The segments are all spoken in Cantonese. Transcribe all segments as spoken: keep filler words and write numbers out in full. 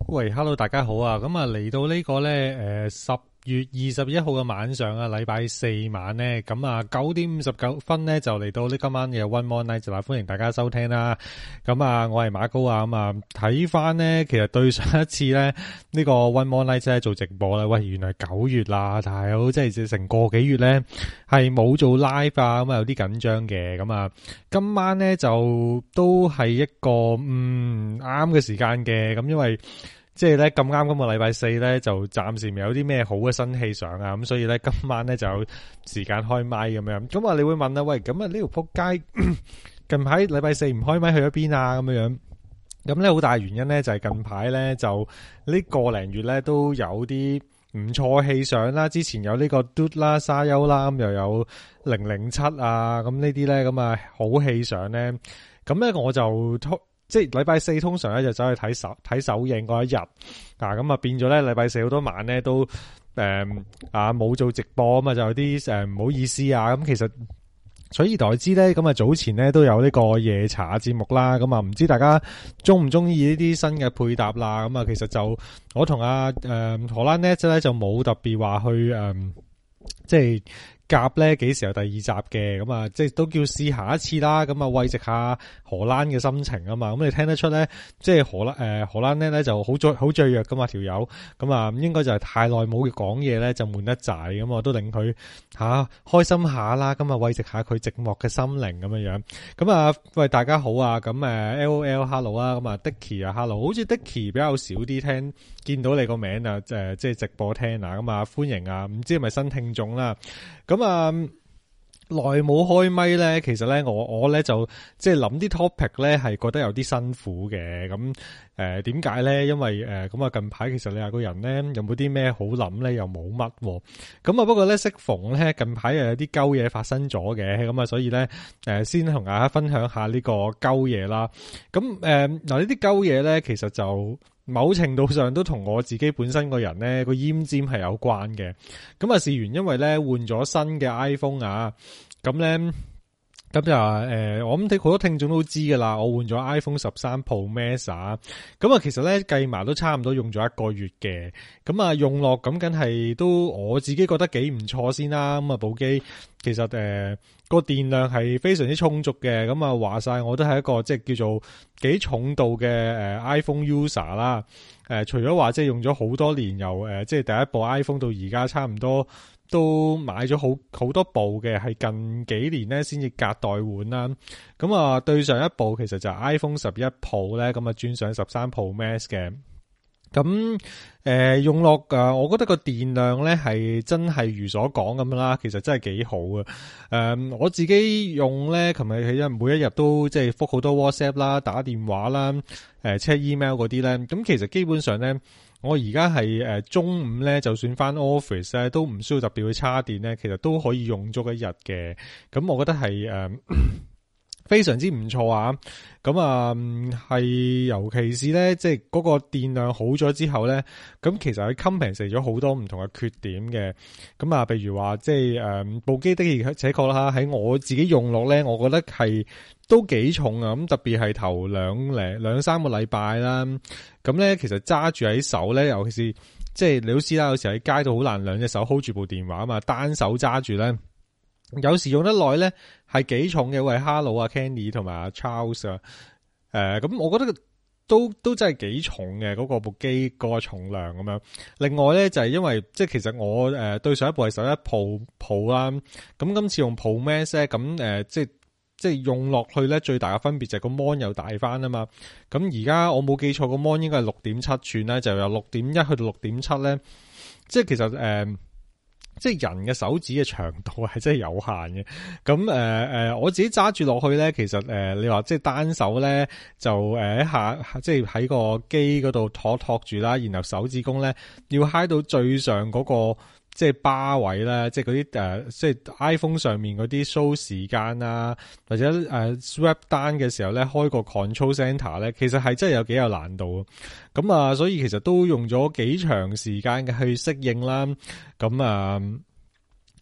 喂 ，Hello， 大家好啊！咁啊，嚟到呢個咧，誒，十月二十一號嘅晚上啊，禮拜四晚咧，咁啊九點五十九分咧就嚟到呢今晚嘅 One More Night 啦，歡迎大家收聽啦。咁啊，我係馬高啊，咁啊睇翻咧，其實對上一次咧呢個 One More Night 咧做直播咧，喂，原來九月啦，但係好即係成個幾月咧係冇做 live 啊，咁啊有啲緊張嘅。咁啊，今晚咧就都係一個嗯啱嘅時間嘅，咁因為。即係咧咁啱今個禮拜四咧就暫時未有啲咩好嘅新戲上啊，咁所以咧今晚咧就有時間開麥咁樣。咁啊你會問啦，喂，咁啊呢條撲街近排禮拜四唔開麥去咗邊啊？咁樣樣，咁咧好大原因咧就係近排咧就呢個零月咧都有啲唔錯戲上啦。之前有呢個 Dude 啦、沙丘啦，咁又有零零七啊，咁呢啲咧咁啊好戲上咧，咁咧我就即係禮拜四通常咧就走去睇首睇首映嗰一日啊，咁啊變咗咧禮拜四好多晚咧都誒、嗯、啊冇做直播啊嘛，就有啲誒唔好意思啊。咁其實取而代之咧，咁啊早前咧都有呢個夜茶節目啦，咁啊唔知大家中唔中意呢啲新嘅配搭啦？咁啊其實就我同阿誒荷蘭 net 咧就冇特別話去誒、嗯、即係。夾咧幾時有第二集嘅，咁啊即係都叫試下一次啦，咁啊慰藉下荷蘭嘅心情啊嘛，咁你聽得出咧，即係荷蘭誒荷蘭咧咧就好醉好醉弱噶嘛條友，咁啊應該就係太耐冇講嘢咧就悶得滯，咁我都令佢吓開心下啦，咁啊慰藉下佢寂寞嘅心靈咁樣樣，咁啊喂大家好啊，咁誒 L O L hello 啊，咁啊 Dicky 啊 hello， 好似 Dicky 比較少啲聽見到你個名啊，誒即係直播聽啊，咁啊歡迎啊，唔知係咪新聽眾啦。咁啊，耐冇開咪咧，其實咧我我咧就即係諗啲 topic 咧係覺得有啲辛苦嘅。咁誒點解咧？因為誒咁啊近排其實你話個人咧有冇啲咩好諗咧，又冇乜。咁啊不過咧適逢咧近排又有啲鳩嘢發生咗嘅，咁啊所以咧誒先同大家分享下呢個鳩嘢啦。咁誒嗱呢啲鳩嘢咧其實就。某程度上都同我自己本身個人咧個奄尖係有關嘅，咁啊事緣因為咧換咗新嘅 iPhone 啊，咁咧咁就誒我諗啲好多聽眾都知噶啦，我換咗 iPhone 十三 Pro Max 啊，咁啊其實咧計埋都差唔多用咗一個月嘅，咁啊用落咁梗係都我自己覺得幾唔錯先啦，咁啊部機其實誒個電量係非常之充足嘅，咁啊話晒我都係一個即係叫做幾重度嘅誒 iPhone user 啦，誒除咗話即係用咗好多年，由誒即係第一部 iPhone 到而家差唔多都買咗好好多部嘅，係近幾年咧先至隔代換啦。咁啊對上一部其實就係 iPhone 十一 Pro 咧，咁啊轉上十三 Pro Max 嘅。咁誒、呃、用落誒，我覺得個電量咧係真係如所講咁啦，其實真係幾好啊！誒、呃，我自己用咧，琴日係每一日都即係覆好多 WhatsApp 啦、打電話啦、誒、呃、check email 嗰啲咧，咁其實基本上咧，我而家係誒中午咧，就算翻 office 咧，都唔需要特別去叉電咧，其實都可以用足一日嘅。咁我覺得係誒。呃非常之唔錯啊！咁啊，係尤其是咧，即係嗰個電量好咗之後咧，咁其實佢 compensate 咗好多唔同嘅缺點嘅。咁啊，譬如話即係誒部機的而且確啦，喺我自己用落咧，我覺得係都幾重啊！咁特別係頭兩零兩三個禮拜啦，咁咧其實揸住喺手咧，尤其是即係你都知啦，有時喺街度好難兩隻手 hold 住部電話啊嘛，單手揸住咧。有時用得耐咧，係幾重嘅，喂 Hello 啊 Kenny 同埋阿 Charles 啊，誒、呃，咁我覺得都都真係幾重嘅嗰、那個部機嗰個重量咁樣。另外咧就係、是、因為即係其實我誒、呃、對上一部係十一 Pro Pro 啦，咁今次用 Pro Max 咧，咁、呃、誒即係即係用落去咧最大嘅分別就係個 mon 又大翻啊嘛。咁而家我冇記錯個 mon 應該係六點七寸咧，就由六點一去到六點七咧，即係其實誒。呃即係人嘅手指嘅長度係真係有限嘅，咁誒誒，我自己揸住落去咧，其實誒、呃，你話即係單手咧，就誒一下即係喺個機嗰度托托住啦，然後手指公咧要揩到最上嗰、嗰個。即係巴位啦，即係嗰啲誒，即係 iPhone 上面嗰啲 show 時間啊，或者誒、呃、swap 單嘅時候咧，開個 control center 咧，其實係真係有幾有難度。咁啊，所以其實都用咗幾長時間嘅去適應啦。咁啊。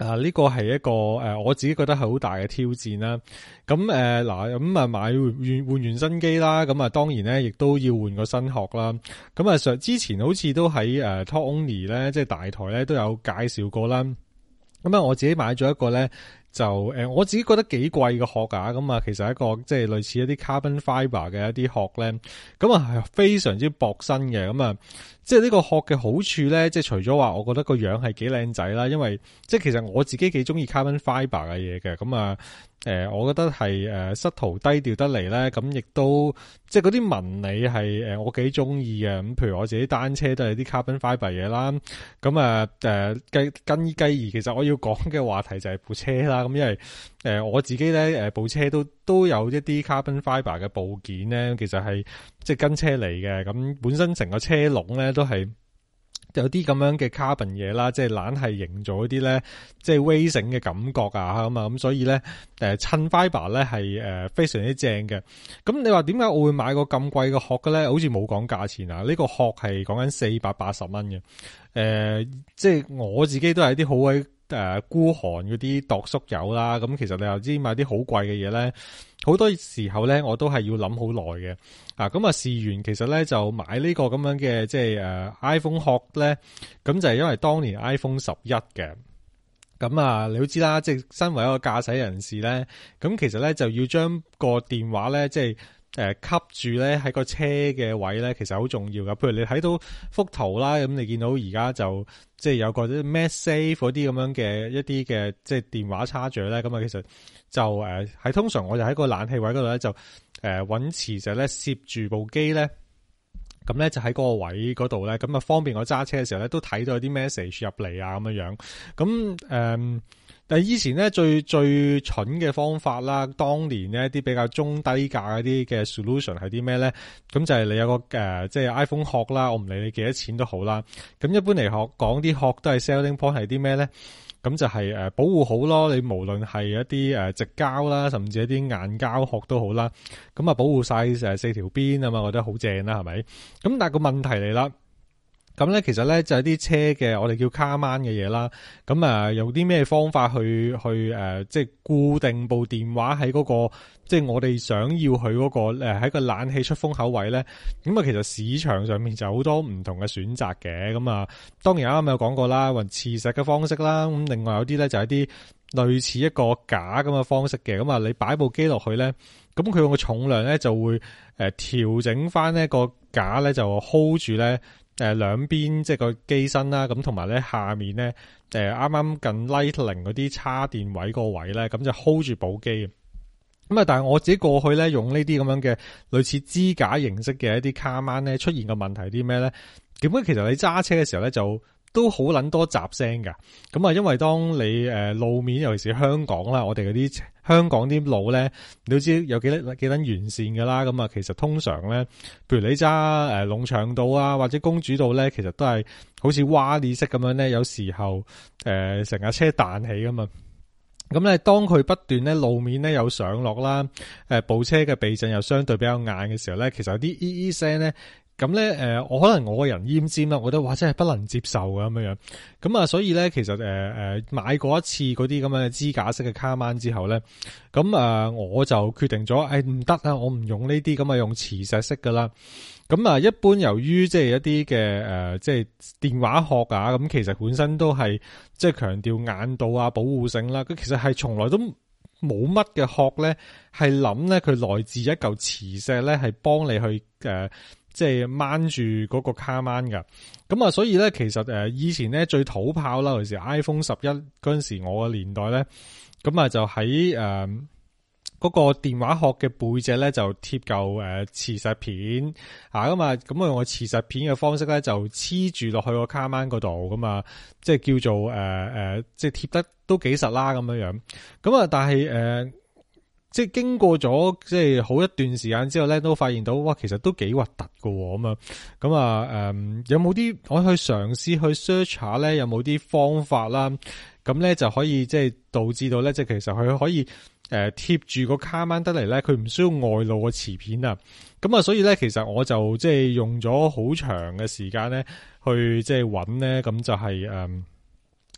啊！呢個係一個誒、呃，我自己覺得係好大嘅挑戰啦。咁誒嗱，咁、呃、啊買換換完新機啦，咁啊當然咧，亦都要換個新殼啦。咁啊上之前好似都喺誒 Talk Only 咧，即係大台咧都有介紹過啦。咁啊，我自己買咗一個咧，就誒、呃、我自己覺得幾貴嘅殼啊。咁啊，其實係一個即係類似一啲 carbon fiber 嘅一啲殼咧，咁啊係非常之薄身嘅。咁啊，即係呢個殼嘅好處咧，即係除咗話我覺得個樣係幾靚仔啦，因為即係其實我自己幾中意 carbon fiber 嘅嘢嘅。咁啊誒、呃，我覺得係誒質圖低調得嚟咧，咁亦都即係嗰啲紋理係誒我幾中意嘅。咁譬如我自己單車都係啲 carbon fiber 嘢啦。咁啊誒繼跟繼而，其實我要講嘅話題就係部車啦。咁因為誒、呃、我自己咧誒部車都都有一啲 carbon fiber 嘅部件咧，其實係即係跟車嚟嘅。咁本身成個車籠咧都係有啲咁樣嘅 carbon 嘢啦，即係懶係營造一啲咧，即係 racing 嘅感覺啊咁啊，咁所以咧誒襯 fiber 咧係誒非常之正嘅。咁你話點解我會買個咁貴嘅殼嘅咧？好似冇講價錢啊！呢、這個殼係講緊四百八十蚊嘅。誒、呃，即係我自己都係啲好鬼誒孤寒嗰啲度叔友啦。咁其實你又知買啲好貴嘅嘢咧，好多時候咧我都係要諗好耐嘅。啊，咁啊試完其實咧就買呢個咁樣嘅即係誒、呃、iPhone 殼咧，咁就係因為當年 iPhone 十一嘅。咁啊，你都知啦，即係身為一個駕駛人士咧，咁其實咧就要將個電話咧即係誒吸住咧喺個車嘅位咧，其實好重要噶。譬如你睇到幅圖啦，咁你見到而家就即係有個啲 MagSafe 嗰啲咁樣嘅一啲嘅即係電話叉住咧，咁啊其實就誒係通常我就喺個冷氣位嗰度咧就誒搵磁石咧攝住部機咧。咁咧就喺嗰個位嗰度咧，咁啊方便我揸車嘅時候咧，都睇到有啲 message 入嚟啊咁樣樣。咁誒、嗯，但係以前咧最最蠢嘅方法啦，當年呢一啲比較中低價嗰啲嘅 solution 係啲咩咧？咁就係你有個誒，即、呃、係、就是、iPhone 殼啦，我唔理你幾多錢都好啦。咁一般嚟講，啲殼都係 selling point 係啲咩咧？咁就係誒保護好咯，你無論係一啲誒直膠啦，甚至一啲硬膠殼都好啦，咁啊保護晒誒四條邊啊嘛，我覺得好正啦，係咪？咁但係個問題嚟啦，咁咧其實咧就係啲車嘅我哋叫卡掹嘅嘢啦，咁啊用啲咩方法去去誒即係固定部電話喺嗰個即係我哋想要佢嗰個誒喺個冷氣出風口位咧？咁啊其實市場上面就好多唔同嘅選擇嘅，咁啊當然啱啱有講過啦，運磁石嘅方式啦，咁另外有啲咧就係啲類似一個架咁嘅方式嘅，咁啊你擺部機落去咧，咁佢用個重量咧就會誒調整翻呢個架咧就 hold 住咧。誒，兩邊即係個機身啦，咁同埋咧下面咧，誒啱啱近 Lightning 嗰啲插電位個位咧，咁就 hold 住部機。咁啊，但係我自己過去咧用呢啲咁樣嘅類似支架形式嘅一啲卡掹咧，出現嘅問題啲咩咧？點解其實你揸車嘅時候咧就都好撚多雜聲㗎？咁啊，因為當你誒路面，尤其是香港啦，我哋嗰啲香港啲路咧，你都知有幾多幾多完善㗎啦。咁啊，其實通常咧，譬如你揸誒龍翔道啊，或者公主道咧，其實都係好似蛙哩式咁樣咧，有時候誒成架車彈起㗎嘛。咁咧，當佢不斷咧路面咧有上落啦，誒部車嘅避震又相對比較硬嘅時候咧，其實有啲咿咿聲咧。咁咧，誒，我可能我個人奄尖啦，我覺得哇，真係不能接受㗎咁樣樣。咁啊，所以咧，其實誒誒買過一次嗰啲咁樣嘅支架式嘅卡掹之後咧，咁啊，我就決定咗，誒唔得啊，我唔用呢啲咁啊，用磁石式噶啦。咁啊，一般由於即係一啲嘅誒，即係電話殼啊，咁其實本身都係即係強調硬度啊、保護性啦。佢其實係從來都冇乜嘅殼咧，係諗咧佢來自一嚿磁石咧，係幫你去誒。呃即係掹住嗰個卡掹噶，咁啊，所以咧，其實誒，以前咧最土炮啦，尤其是 iPhone 十一嗰陣時，我嘅年代咧，咁啊就喺誒嗰個電話殼嘅背脊咧就貼嚿誒磁石片啊，咁啊，咁我用個磁石片嘅方式咧就黐住落去個卡掹嗰度，咁啊，即係叫做誒誒、呃，即係貼得都幾實啦咁樣樣，咁啊，但係誒。呃即係經過咗即係好一段時間之後咧，都發現到哇，其實都幾核突噶咁啊，咁啊，誒，有冇啲我去嘗試去 search 下咧，有冇啲方法啦？咁咧就可以即係導致到咧，即係其實佢可以誒貼住個卡掹得嚟咧，佢唔需要外露個磁片啊。咁啊，所以咧，其實我就即係用咗好長嘅時間咧，去即係揾咧，咁就係誒。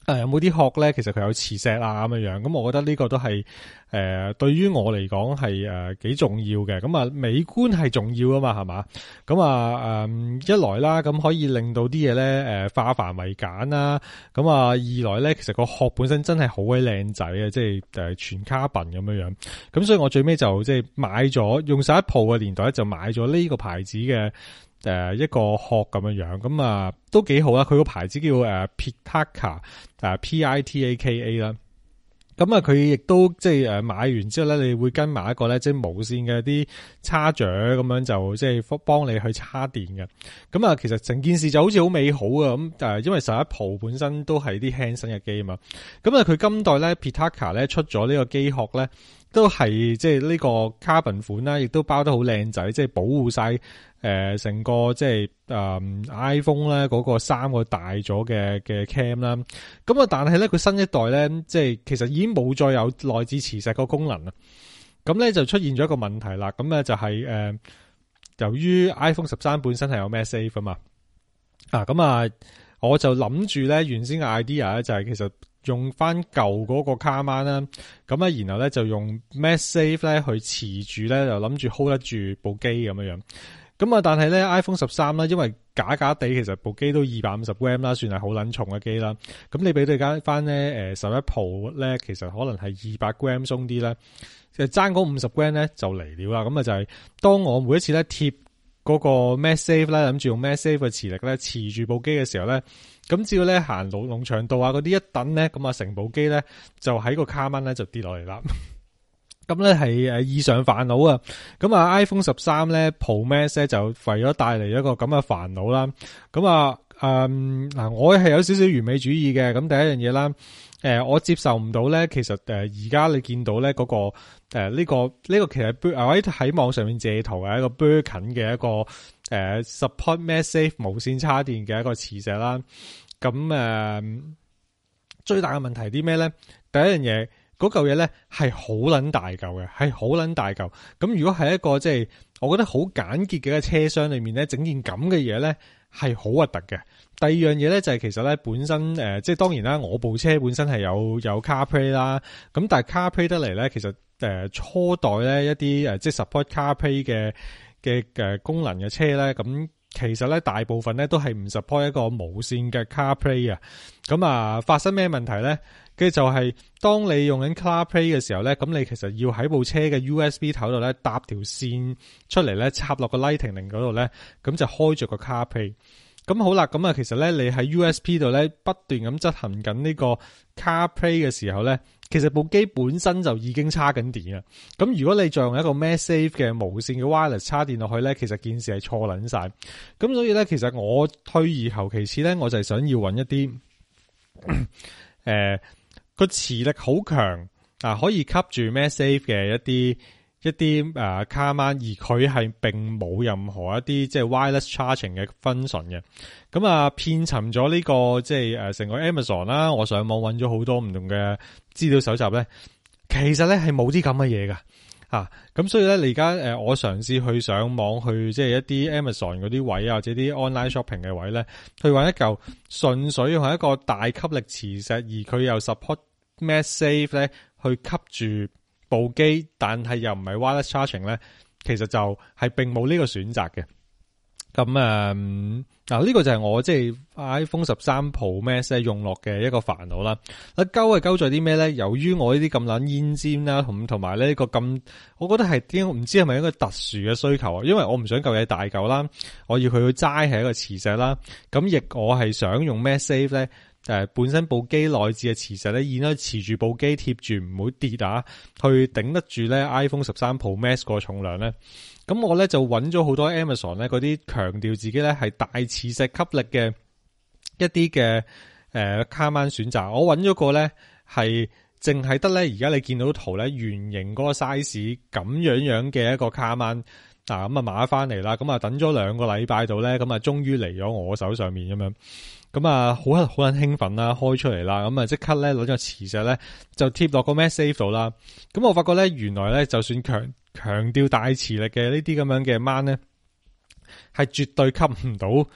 誒有冇啲殼咧，其實佢有磁石啊咁樣樣，咁我覺得呢個都係誒、呃、對於我嚟講係誒幾重要嘅。咁啊美觀係重要啊嘛，係嘛？咁啊誒一來啦，咁可以令到啲嘢咧誒化繁為簡啦。咁啊二來咧，其實個殼本身真係好鬼靚仔啊，即係誒全 carbon 咁樣樣。咁所以我最尾就即係買咗，用十一 Pro 嘅年代咧就買咗呢個牌子嘅。誒、呃，一個殼咁樣樣，咁啊都幾好啦。佢個牌子叫誒 Pitaka，誒 P I T A K A 啦。咁啊，佢亦都即係誒買完之後咧，你會跟埋一個咧，即係無線嘅啲叉咀咁樣就即係幫你去叉電嘅。咁啊，其實成件事就好似好美好啊。咁誒，因為十一 Pro 本身都係啲輕身嘅機啊嘛。咁啊，佢今代咧 Pitaka 咧出咗呢個機殼咧。都係即係呢個 carbon 款啦，亦都包得好靚仔，即係保護晒誒成個即係誒、嗯、iPhone 咧嗰個三個大咗嘅嘅 cam 啦。咁啊，但係咧佢新一代咧，即係其實已經冇再有內置磁石個功能啦。咁咧就出現咗一個問題啦。咁咧就係、是、誒、呃，由於 iPhone 十三本身係有 MagSafe 啊嘛，啊咁啊，我就諗住咧原先嘅 idea 咧就係其實。用翻舊嗰個卡掹啦，咁啊，然後咧就用 MagSafe 咧去持住咧，就諗住 hold 得住部機咁樣樣。咁啊，但係咧 iPhone 十三啦，因為假假地其實部機都二百五十 gram 啦，算係好撚重嘅機啦。咁你俾對加翻咧，誒十一 Pro 咧，其實可能係二百 gram 鬆啲咧，即係爭嗰五十 gram 咧就嚟了啦。咁啊就係當我每一次咧貼嗰個 MagSafe 咧，諗住用 MagSafe 嘅磁力咧持住部機嘅時候咧。咁只要咧行路農場道啊嗰啲一等咧，咁啊成部機咧就喺個卡掹咧就跌落嚟啦。咁咧係誒異常煩惱啊！咁啊 iPhone 十三咧 Pro Max 咧就為咗帶嚟一個咁嘅煩惱啦。咁啊誒嗱，我係有少少完美主義嘅。咁第一樣嘢啦，誒、呃、我接受唔到咧，其實誒而家你見到咧嗰、那個誒呢、呃這個呢、這個其實我喺喺網上面借圖嘅一個 Birkin 嘅一個誒、呃、support MagSafe 無線插電嘅一個磁石啦。咁誒、呃、最大嘅問題係啲咩咧？第一樣嘢。嗰嚿嘢咧係好撚大嚿嘅，係好撚大嚿。咁如果係一個即係，我覺得好簡潔嘅車廂裏面咧，整件咁嘅嘢咧係好核突嘅。第二樣嘢咧就係其實咧本身誒、呃，即係當然啦，我部車本身係有有 CarPlay 啦。咁但係 CarPlay 得嚟咧，其實誒、呃、初代咧一啲誒即係 support CarPlay 嘅嘅誒功能嘅車咧，咁其實咧大部分咧都係唔 support 一個無線嘅 CarPlay 啊。咁啊，發生咩問題咧？跟住就係當你用緊 CarPlay 嘅時候咧，咁你其實要喺部車嘅 U S B 頭度咧搭條線出嚟咧，插落個 Lightning 嗰度咧，咁就開住個 CarPlay。咁好啦，咁啊其實咧你喺 U S B 度咧不斷咁執行緊呢個 CarPlay 嘅時候咧，其實部機本身就已經叉緊電啦。咁如果你再用一個 MagSafe 嘅無線嘅 Wireless 叉電落去咧，其實件事係錯撚晒。咁所以咧，其實我退而求其次咧，我就係想要揾一啲誒。呃個磁力好強啊，可以吸住 MagSafe 嘅一啲一啲誒卡掹，而佢係並冇任何一啲即係 wireless charging 嘅 function 嘅。咁啊，遍尋咗呢個即係誒成個 Amazon 啦，我上網揾咗好多唔同嘅資料搜集咧，其實咧係冇啲咁嘅嘢噶啊。咁所以咧，你而家誒我嘗試去上網去即係一啲 Amazon 嗰啲位啊，或者啲 online shopping 嘅位咧，去揾一嚿純粹用一個大吸力磁石，而佢又 support MagSafe 咧去吸住部機，但係又唔係 wireless charging 咧，其實就係並冇呢個選擇嘅。咁誒，嗱、嗯、呢、這個就係我即係 iPhone 十三 Pro Max 用落嘅一個煩惱啦。啊，鳩係鳩在啲咩咧？由於我呢啲咁撚煙尖啦，同同埋呢個咁，我覺得係點唔知係咪一個特殊嘅需求啊？因為我唔想嚿嘢大嚿啦，我要佢去齋係一個磁石啦。咁亦我係想用 MagSafe 咧。誒、呃，本身部機內置嘅磁石咧，現在持住部機貼住唔會跌啊，去頂得住咧 iPhone 十三 Pro Max 個重量咧。咁我咧就揾咗好多 Amazon 咧嗰啲強調自己咧係大磁石吸力嘅一啲嘅誒卡掹選擇。我揾咗個咧係淨係得咧，而家你見到圖咧圓形嗰個 size 咁樣樣嘅一個卡掹。嗱咁啊買翻嚟啦，咁啊等咗兩個禮拜度咧，咁啊終於嚟咗我手上面咁樣。咁啊，好好好撚興奮啦，開出嚟啦，咁啊即刻咧攞咗個磁石咧就貼落個 MagSafe 度啦。咁我發覺咧，原來咧就算強強調大磁力嘅呢啲咁樣嘅掹咧，係絕對吸唔到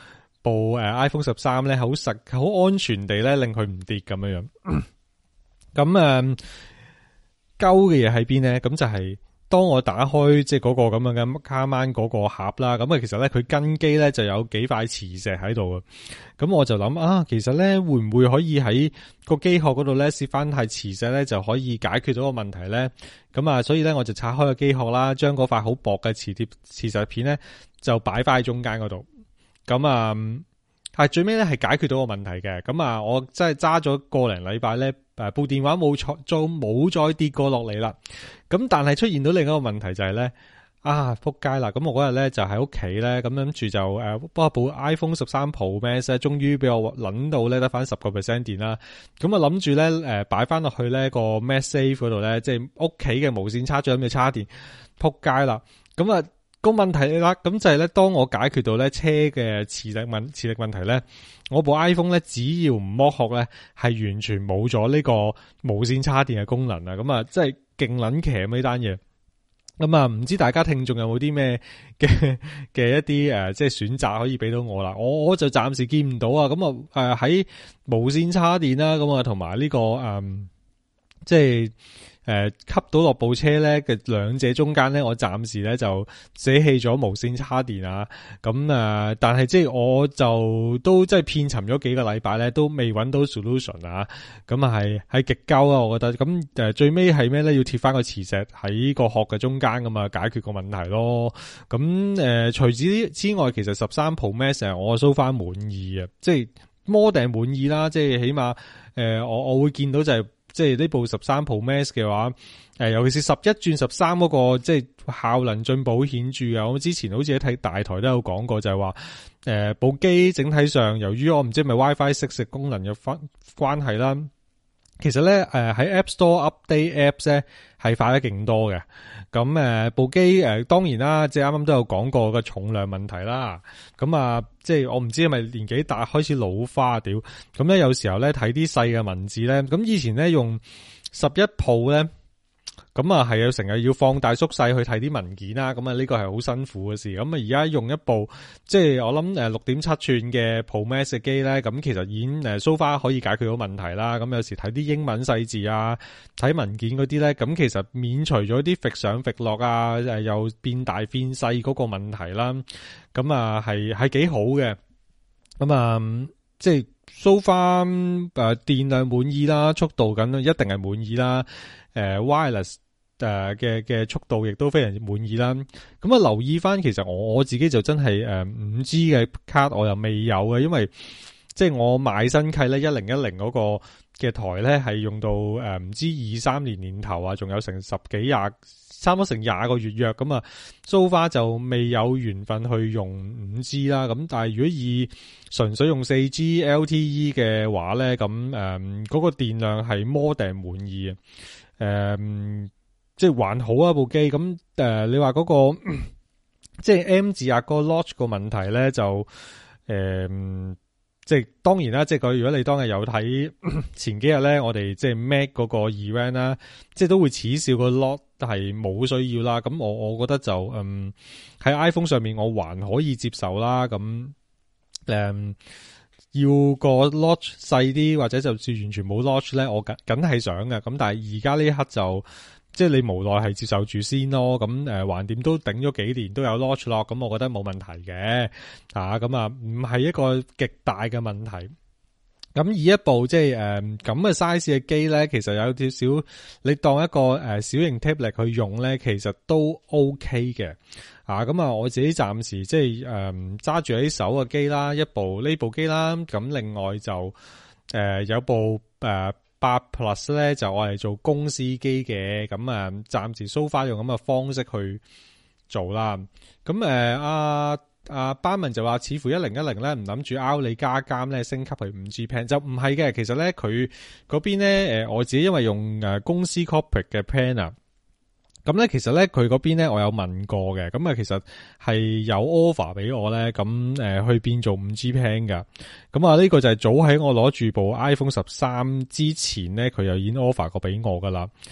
部誒 iPhone 十三咧，好實好安全地咧令佢唔跌咁樣樣。咁誒，鳩嘅嘢喺邊咧？咁就係當我打開即係嗰個咁樣嘅卡曼嗰個盒啦，咁啊其實咧佢根基咧就有幾塊磁石喺度啊。咁我就諗啊，其實咧會唔會可以喺個機殼嗰度咧攝翻係磁石咧，就可以解決到個問題咧？咁啊，所以咧我就拆開個機殼啦，將嗰塊好薄嘅磁貼磁石片咧就擺翻喺中間嗰度。咁啊，係最尾咧係解決到個問題嘅。咁啊，我真係揸咗個零禮拜咧，誒部電話冇錯，就冇再跌過落嚟啦。咁但係出現到另一個問題就係咧，啊撲街啦！咁我嗰日咧就喺屋企咧，咁諗住就誒，不過部 iPhone 十三 Pro Max 咧，終於俾我撚到咧得翻十個 percent 電啦。咁啊諗住咧誒擺翻落去咧個 MagSafe 嗰度咧，即係屋企嘅無線插座咁嘅插電，撲街啦！咁啊〜個問題啦，咁就係咧，當我解決到咧車嘅磁力問磁力問題咧，我部 iPhone 咧只要唔剝殼咧，係完全冇咗呢個無線插電嘅功能啊！咁啊，真係勁撚騎呢單嘢。咁啊，唔知大家聽眾有冇啲咩嘅嘅一啲誒，即係選擇可以俾到我啦？我我就暫時見唔到啊。咁啊，誒喺無線插電啦，咁啊同埋呢個誒、嗯，即係。誒、呃，吸到落部車咧嘅兩者中間咧，我暫時咧就捨棄咗無線插電啊。咁啊、呃，但係即係我就都即係遍尋咗幾個禮拜咧，都未揾到 solution 啊。咁啊係係極鳩啊，我覺得。咁誒、呃、最尾係咩咧？要貼翻個磁石喺個殼嘅中間咁啊，解決個問題咯。咁誒、呃，除此之外，其實十三 Pro Max 我 so far 滿意啊，即係摸定滿意啦。即係起碼誒、呃，我我會見到就係、是。即係呢部十三 Pro Max 嘅話，誒，尤其是十一轉十三嗰個，即係效能進步顯著啊！我之前好似喺睇大台都有講過，就係話，誒，部機整體上，由於我唔知係咪 WiFi 六嘅功能有關關係啦，其實咧，誒喺 App Store update apps 咧係快得勁多嘅。咁誒，部機誒，當然啦，即係啱啱都有講過個重量問題啦。咁啊，即係我唔知係咪年紀大開始老花屌。咁咧有時候咧睇啲細嘅文字咧，咁以前咧用十一 Pro 咧。咁啊，係有成日要放大縮細去睇啲文件啦，咁啊呢個係好辛苦嘅事。咁啊而家用一部即係我諗誒六點七寸嘅 Pro Max 嘅機咧，咁其實已經誒 so far 可以解決到問題啦。咁有時睇啲英文細字啊，睇文件嗰啲咧，咁其實免除咗啲揈上揈落啊，誒又變大變細嗰個問題啦。咁啊係係幾好嘅。咁啊即係 so far 誒電量滿意啦，速度緊一定係滿意啦。誒 wireless 誒嘅嘅速度亦都非常之滿意啦。咁啊留意翻，其實我我自己就真係誒五 G 嘅卡我又未有嘅，因為即係我買新契咧一零一零嗰個嘅台咧係用到誒唔知二三年年頭啊，仲有成十幾廿差唔多成廿個月約咁啊。so far 就未有緣分去用五 G 啦。咁但係如果以純粹用四 G L T E 嘅話咧，咁誒嗰個電量係摩定滿意嘅。誒、嗯，即係還好啊部機，咁誒、呃，你話嗰、那個即係 M 字壓個 Notch 個問題咧，就誒、嗯，即係當然啦，即係佢如果你當日有睇前幾日咧，我哋即係 Mac 嗰個 event 啦，即係都會恥笑個 Notch 係冇需要啦。咁我我覺得就嗯喺 iPhone 上面我還可以接受啦。咁誒。嗯要個 notch 細啲，或者就算完全冇 notch 咧，我梗梗係想嘅。咁但係而家呢一刻就即係你無奈係接受住先咯。咁誒，橫掂都頂咗幾年都有 notch 咯，咁我覺得冇問題嘅。啊，咁啊，唔係一個極大嘅問題。咁以一部即係誒咁嘅 size 嘅機咧，其實有少少你當一個誒、呃、小型 tablet 去用咧，其實都 OK 嘅。啊，咁啊，我自己暫時即係誒揸住喺手嘅機啦，一部呢部機啦，咁另外就誒、呃、有部誒八 Plus 咧，就我係做公司機嘅，咁啊暫時 so far 用咁嘅方式去做啦。咁誒阿阿班文就話，似乎一零一零咧唔諗住 out 你加監咧升級去五 G plan，就唔係嘅。其實咧佢嗰邊咧誒我自己因為用誒公司 corporate 嘅 plan 啊。咁咧，其實咧佢嗰邊咧，我有問過嘅，咁啊，其實係有 offer 俾我咧，咁誒、呃、去變做五 G plan 噶，咁啊呢個就係早喺我攞住部 iPhone 十三之前咧，佢又已經 offer 過俾我噶啦。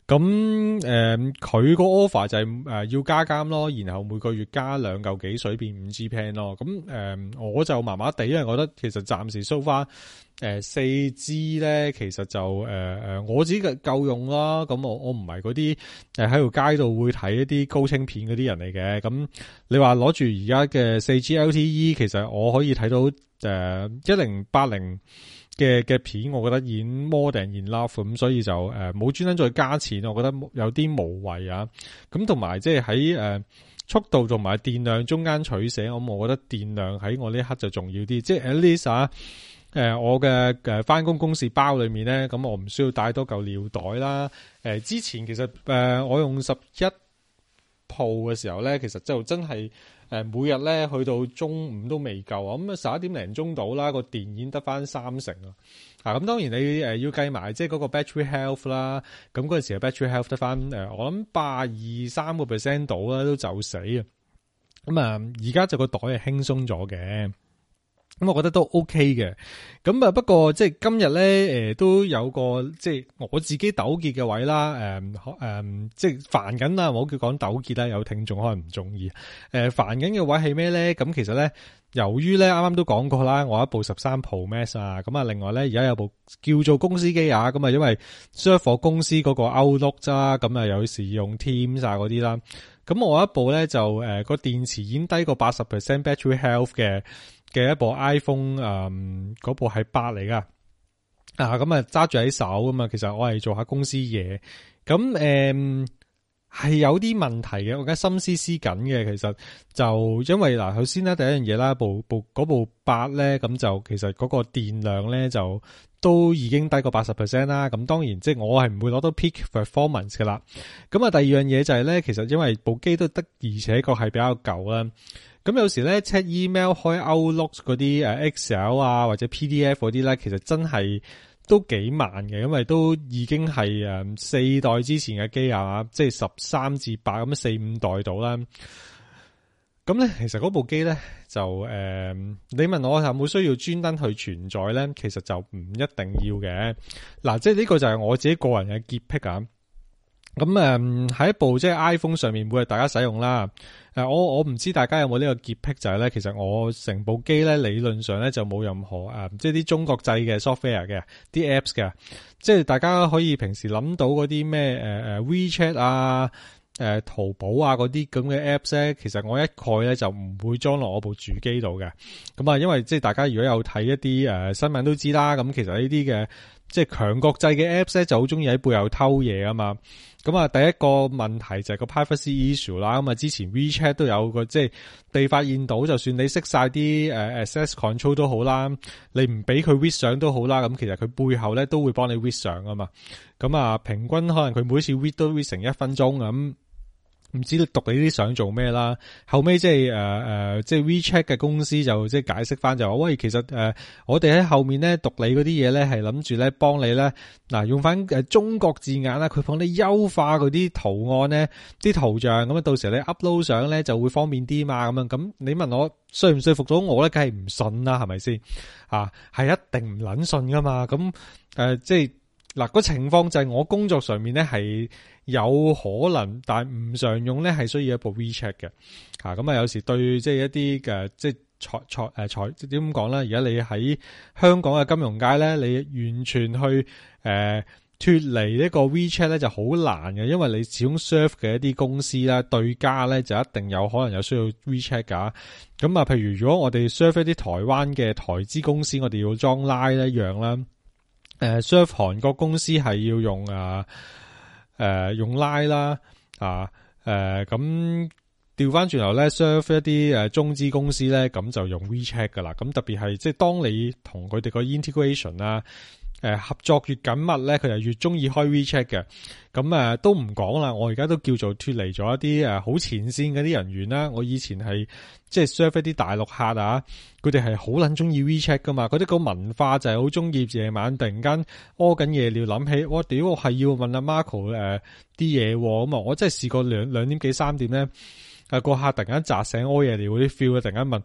咁誒佢個 offer 就係、是、誒、呃、要加監咯，然後每個月加兩嚿幾水變五 G plan 咯。咁誒、呃、我就麻麻地，因為我覺得其實暫時 so far 誒四 G 咧，其實就誒誒、呃、我自己嘅夠用啦。咁我我唔係嗰啲誒喺條街度會睇一啲高清片嗰啲人嚟嘅。咁你話攞住而家嘅四 G L T E， 其實我可以睇到誒一零八零嘅嘅片，我覺得演 more than enough，咁所以就誒冇專登再加錢，我覺得有啲無謂啊。咁同埋即係喺誒速度同埋電量中間取捨，咁我覺得電量喺我呢一刻就重要啲。即係 at least 啊，誒、呃、我嘅誒翻工公事包裏面咧，咁我唔需要帶多嚿尿袋啦。誒、呃、之前其實誒、呃、我用十一 Pro 嘅時候咧，其實就真係。誒每日咧去到中午都未夠啊，咁啊十一點零鐘到啦，個電已經得翻三成啊！啊咁當然你誒要計埋即係嗰個 battery health 啦，咁嗰陣時嘅 battery health 得翻誒我諗八二三個 percent 到啦，都就死啊！咁啊而家就個袋係輕鬆咗嘅。咁我覺得都 OK 嘅，咁啊不過即係今日咧，誒都有個即係我自己糾結嘅位啦，誒誒即係煩緊啦，唔好叫講糾結啦，有聽眾可能唔中意，誒煩緊嘅位係咩咧？咁其實咧，由於咧啱啱都講過啦，我一部十三 Pro Max 啊，咁啊另外咧而家有部叫做公司機啊，咁啊因為 serve 公司嗰個 Outlook 咋，咁啊有時用 Teams 啊嗰啲啦，咁我一部咧就誒個電池已經低過八十 percent battery health 嘅。嘅一部 iPhone，誒，嗰部係八嚟噶，啊，咁啊揸住喺手咁啊，其實我係做下公司嘢，咁誒係有啲問題嘅，我而家心思思緊嘅，其實就因為嗱，首先咧第一樣嘢啦，部部嗰部八咧，咁就其實嗰個電量咧就都已經低過八十 percent 啦，咁當然即係我係唔會攞到 peak performance 噶啦，咁啊第二樣嘢就係咧，其實因為部機都得，而且確係比較舊啦。咁有時咧 check email 開 Outlook 嗰啲誒 Excel 啊或者 P D F 嗰啲咧，其實真係都幾慢嘅，因為都已經係誒四代之前嘅機啊，即係十三至八咁四五代到啦。咁咧，其實嗰部機咧就誒、呃，你問我有冇需要專登去存在咧？其實就唔一定要嘅。嗱，即係呢個就係我自己個人嘅潔癖啊。咁誒喺一部即係 iPhone 上面每日大家使用啦。誒，我我唔知大家有冇呢個潔癖，就係咧，其實我成部機咧理論上咧就冇任何誒，即係啲中國製嘅 software 嘅，啲 apps 嘅，即係大家可以平時諗到嗰啲咩誒誒 WeChat 啊、誒淘寶啊嗰啲咁嘅 apps 咧，其實我一概咧就唔會裝落我部主機度嘅。咁啊，因為即係大家如果有睇一啲誒新聞都知啦，咁其實呢啲嘅即係強國製嘅 apps 咧就好中意喺背後偷嘢啊嘛。咁啊，第一個問題就係個 privacy issue 啦。咁啊，之前 WeChat 都有個即係被發現到，就算你熄晒啲誒 access control 都好啦，你唔俾佢 read 相都好啦，咁其實佢背後咧都會幫你 read 相啊嘛。咁啊，平均可能佢每次 read 都 read 成一分鐘咁。唔知道讀你啲相做咩啦，後尾即係誒誒，即係 WeChat 嘅公司就即係解釋翻就話，喂，其實誒、呃、我哋喺後面咧讀你嗰啲嘢咧係諗住咧幫你咧嗱用翻誒中國字眼啦，佢幫你優化嗰啲圖案咧啲圖像，咁啊到時你 upload 相咧就會方便啲嘛，咁樣咁你問我說唔說服到我咧，梗係唔信啦，係咪先啊？係一定唔捻信噶嘛，咁誒、呃、即係嗱個情況就係我工作上面咧係。有可能，但係唔常用咧，係需要一部 WeChat 嘅。吓咁啊，有時對即係一啲嘅即係財財誒財點咁講啦。而家你喺香港嘅金融界咧，你完全去誒脫離呢個 WeChat 咧就好難嘅，因為你始終 serve 嘅一啲公司啦，對家咧就一定有可能有需要 WeChat 噶。咁啊，譬如如果我哋 serve 一啲台灣嘅台資公司，我哋要裝 Line 一樣啦。誒 serve 韓國公司係要用啊。誒、呃，用 Line 啦，啊，誒，咁調翻轉頭咧 serve 一啲誒中資公司咧，咁就用 WeChat 噶啦。咁特別係即係當你同佢哋個 integration 啊，誒合作越緊密咧，佢就越中意開 WeChat 嘅。咁誒、呃、都唔講啦，我而家都叫做脫離咗一啲誒好前線嗰啲人員啦。我以前係即係 serve 一啲大陸客啊，佢哋係好撚中意 WeChat 噶嘛，佢哋個文化就係好中意夜晚突然間屙緊夜尿諗起，我屌我係要問阿 Marco 誒啲嘢咁啊！我真係試過兩兩點幾三點咧，誒個客突然間扎醒屙夜尿嗰啲 feel 突然間問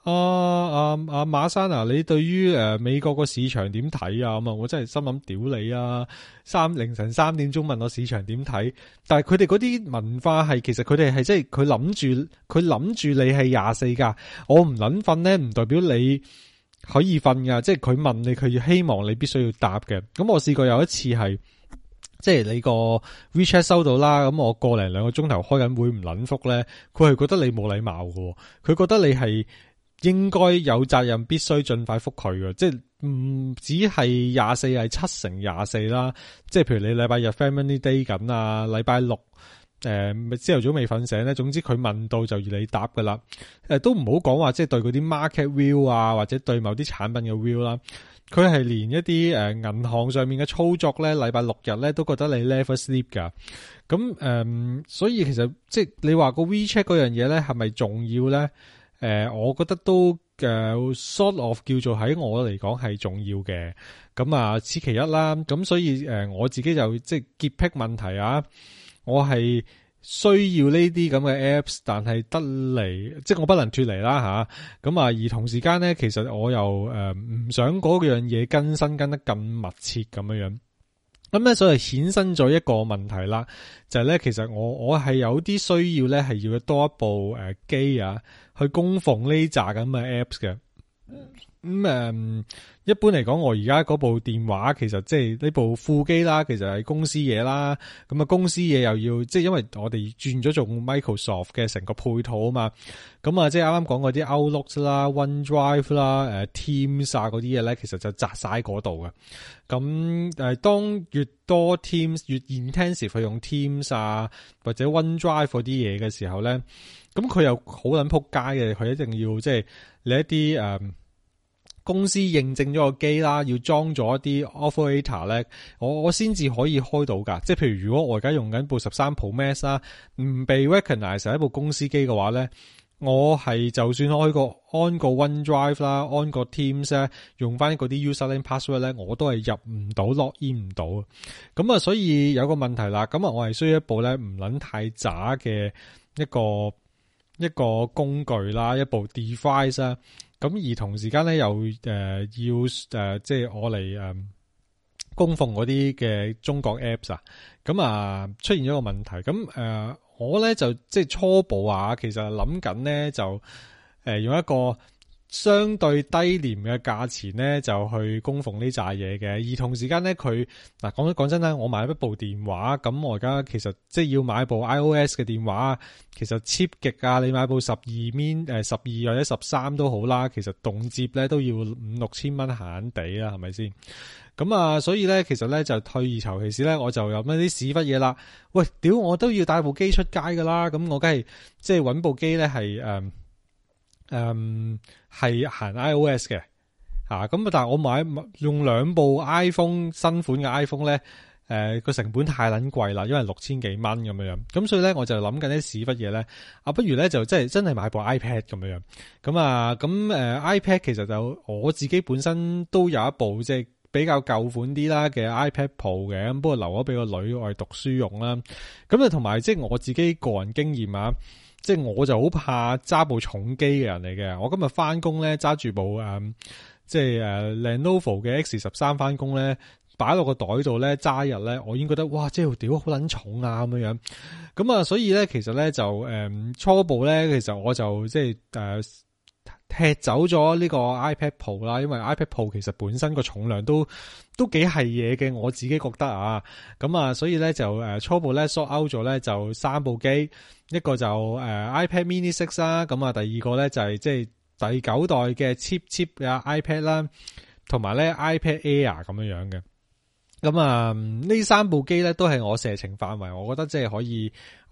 啊啊啊馬生啊，你對於誒、呃、美國個市場點睇啊？咁啊，我真係心諗屌你啊！三凌晨三點鐘問我市場點睇，但係佢哋嗰啲文化係其實佢哋係即係佢諗住佢諗住你係廿四噶，我唔捻瞓咧，唔代表你可以瞓噶，即係佢問你，佢希望你必須要答嘅。咁我試過有一次係。即係你個 WeChat 收到啦，咁我個零兩個鐘頭開緊會唔撚覆咧，佢係覺得你冇禮貌喎。佢覺得你係應該有責任必須盡快覆佢嘅，即係唔只係廿四係七成廿四啦，即係譬如你禮拜日 Family Day 緊啊，禮拜六誒朝頭早未瞓醒咧，總之佢問到就要你答噶啦，誒都唔好講話即係對嗰啲 market view 啊，或者對某啲產品嘅 view 啦。佢係連一啲誒銀行上面嘅操作咧，禮拜六日咧都覺得你 never sleep 噶。咁誒、呃，所以其實即係你話個 WeChat 嗰樣嘢咧係咪重要咧？誒、呃，我覺得都嘅、呃、sort of 叫做喺我嚟講係重要嘅。咁啊，此其一啦。咁所以誒、呃，我自己就即係潔癖問題啊，我係。需要呢啲咁嘅 apps， 但係得嚟，即係我不能脫離啦吓。咁啊，而同時間咧，其實我又誒唔、呃、想嗰樣嘢更新跟得咁密切咁樣樣。咁咧，所以衍生咗一個問題啦，就係、是、咧，其實我我係有啲需要咧，係要多一部誒機、呃、啊，去供奉呢扎咁嘅 apps 嘅。咁、嗯、誒、嗯，一般嚟講，我而家嗰部電話其實即係呢部副機啦，其實係公司嘢啦。咁啊，公司嘢又要即係，因為我哋轉咗做 Microsoft 嘅成個配套啊嘛。咁啊，即係啱啱講嗰啲 Outlook 啦、OneDrive 啦、誒 Teams 啊嗰啲嘢咧，其實就砸晒喺嗰度嘅。咁誒，當越多 Teams 越 intensive 去用 Teams 啊，或者 OneDrive 嗰啲嘢嘅時候咧，咁佢又好撚撲街嘅，佢一定要即係你一啲誒。嗯公司認證咗個機啦，要裝咗一啲 operator 咧，我我先至可以開到噶。即係譬如如果我而家用緊部十三 Pro Max 啦，唔被 recognize 係一部公司機嘅話咧，我係就算開個安個 OneDrive 啦，安個 Teams 咧，用翻嗰啲 username password 咧，我都係入唔到 login 唔到。咁啊，所以有個問題啦。咁啊，我係需要一部咧唔撚太渣嘅一個一個工具啦，一部 device 啦。咁而同時間咧，又誒、呃、要誒、呃，即係我嚟誒供奉嗰啲嘅中國 apps 啊，咁啊出現咗個問題。咁誒、呃，我咧就即係初步啊，其實諗緊咧就誒、呃、用一個相對低廉嘅價錢咧，就去供奉呢扎嘢嘅。而同時間咧，佢嗱講講真啦，我買一部電話，咁我而家其實即係要買部 iOS 嘅電話，其實 cheap 極啊！你買部十二 min 誒十二或者十三都好啦，其實動輒咧都要五六千蚊閒閒地啦，係咪先？咁啊，所以咧，其實咧就退而求其次咧，我就有乜啲屎忽嘢啦。喂，屌我都要帶部機出街噶啦，咁我梗係即係搵部機咧係誒。誒，係行 iOS 嘅吓，咁啊，但係我買用兩部 iPhone 新款嘅 iPhone 咧，誒、呃、個成本太撚貴啦，因為六千幾蚊咁樣樣，咁所以咧我就諗緊啲屎忽嘢咧，啊不如咧就即係真係買部 iPad 咁樣樣，咁啊咁誒、呃、iPad 其實就我自己本身都有一部即係比較舊款啲啦嘅 iPad Pro 嘅，咁不過留咗俾個女我係讀書用啦，咁啊同埋即係我自己個人經驗啊。即係我就好怕揸部重機嘅人嚟嘅，我今日翻工咧揸住部誒、嗯，即係誒、呃、Lenovo 嘅 X 十三翻工咧，擺落個袋度咧揸日咧，我已經覺得哇，即係屌好撚重啊咁樣樣，咁啊，所以咧其實咧就誒、嗯、初步咧，其實我就即係誒。呃踢走咗呢個 iPad Pro 啦，因為 iPad Pro 其實本身個重量都都幾係嘢嘅，我自己覺得啊，咁啊，所以咧就誒初步咧 sort out 咗咧就三部機，一個就誒 iPad Mini Six 啦，咁啊第二個咧就係即係第九代嘅 cheap cheap 嘅 iPad 啦，同埋咧 iPad Air 咁樣樣嘅，咁啊呢三部機咧都係我射程範圍，我覺得即係可以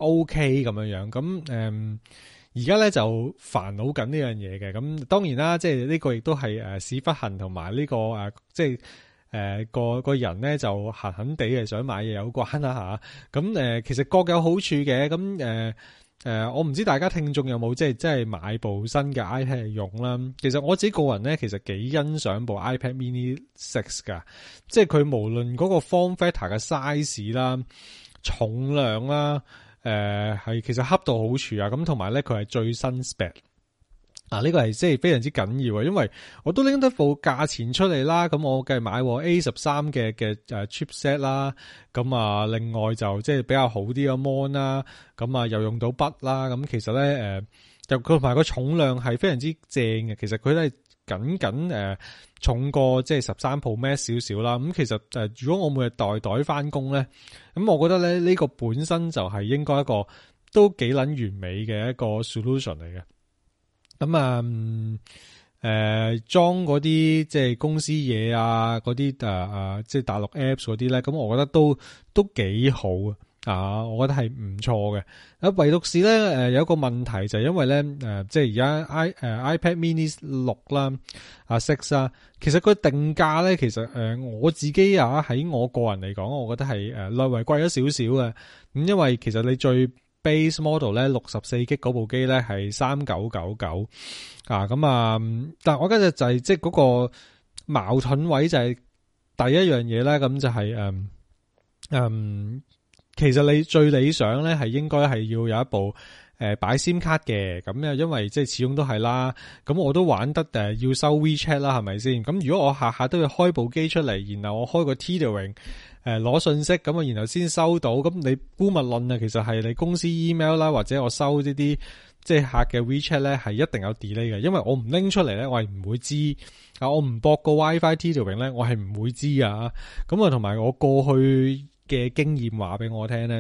OK 咁樣樣，咁誒。嗯而家咧就煩惱緊呢樣嘢嘅，咁當然啦，即係呢個亦都係誒屎忽痕同埋呢個誒，即係誒個個人咧就閒閒地係想買嘢有關啦吓。咁誒其實各有好處嘅，咁誒誒我唔知大家聽眾有冇即係即係買部新嘅 iPad 用啦。其實我自己個人咧其實幾欣賞部 iPad Mini Six 噶，即係佢無論嗰個 form factor 嘅 size 啦、重量啦。誒、呃，係其實恰到好處啊！咁同埋咧，佢係最新 spec， 啊！呢個係即係非常之緊要啊，因為我都拎得部價錢出嚟啦，咁我計買 A 十三嘅嘅誒 chipset 啦，咁啊另外就即係比較好啲嘅 mon 啦，咁啊又用到筆啦，咁其實咧誒，就佢同埋個重量係非常之正嘅，其實佢都係僅僅誒重過即係十三 Pro Max 少少啦，咁其實誒如果我每日袋袋翻工咧，咁我覺得咧呢個本身就係應該一個都幾撚完美嘅一個 solution 嚟嘅。咁啊，誒，裝嗰啲即係公司嘢啊，嗰啲誒誒，即係大陸 apps 嗰啲咧，咁我覺得都都幾好啊，我覺得係唔錯嘅。啊，唯獨是咧，誒，有一個問題就係因為咧，誒，即係而家 i 誒 iPad Mini 六啦，啊 six 啦，其實佢定價咧，其實誒我自己啊喺我個人嚟講，我覺得係誒略為貴咗少少嘅。咁因為其實你最base model 咧六十四 G 嗰部機咧係三九九九啊，咁啊，但係我覺得就係即係嗰個矛盾位就係第一樣嘢咧，咁就係誒誒，其實你最理想咧係應該係要有一部誒擺 SIM 卡嘅，咁啊因為即係始終都係啦，咁我都玩得誒要收 WeChat 啦，係咪先？咁如果我下下都要開部機出嚟，然後我開個 Tethering。誒，攞信息咁啊，然後先收到。咁你姑勿論啊，其實係你公司 email 啦，或者我收呢啲即係客嘅 WeChat 咧，係一定有 delay 嘅。因為我唔拎出嚟咧，我係唔會知啊。我唔駁個 WiFi tethering 咧，我係唔會知啊。咁啊，同埋我過去嘅經驗話俾我聽咧，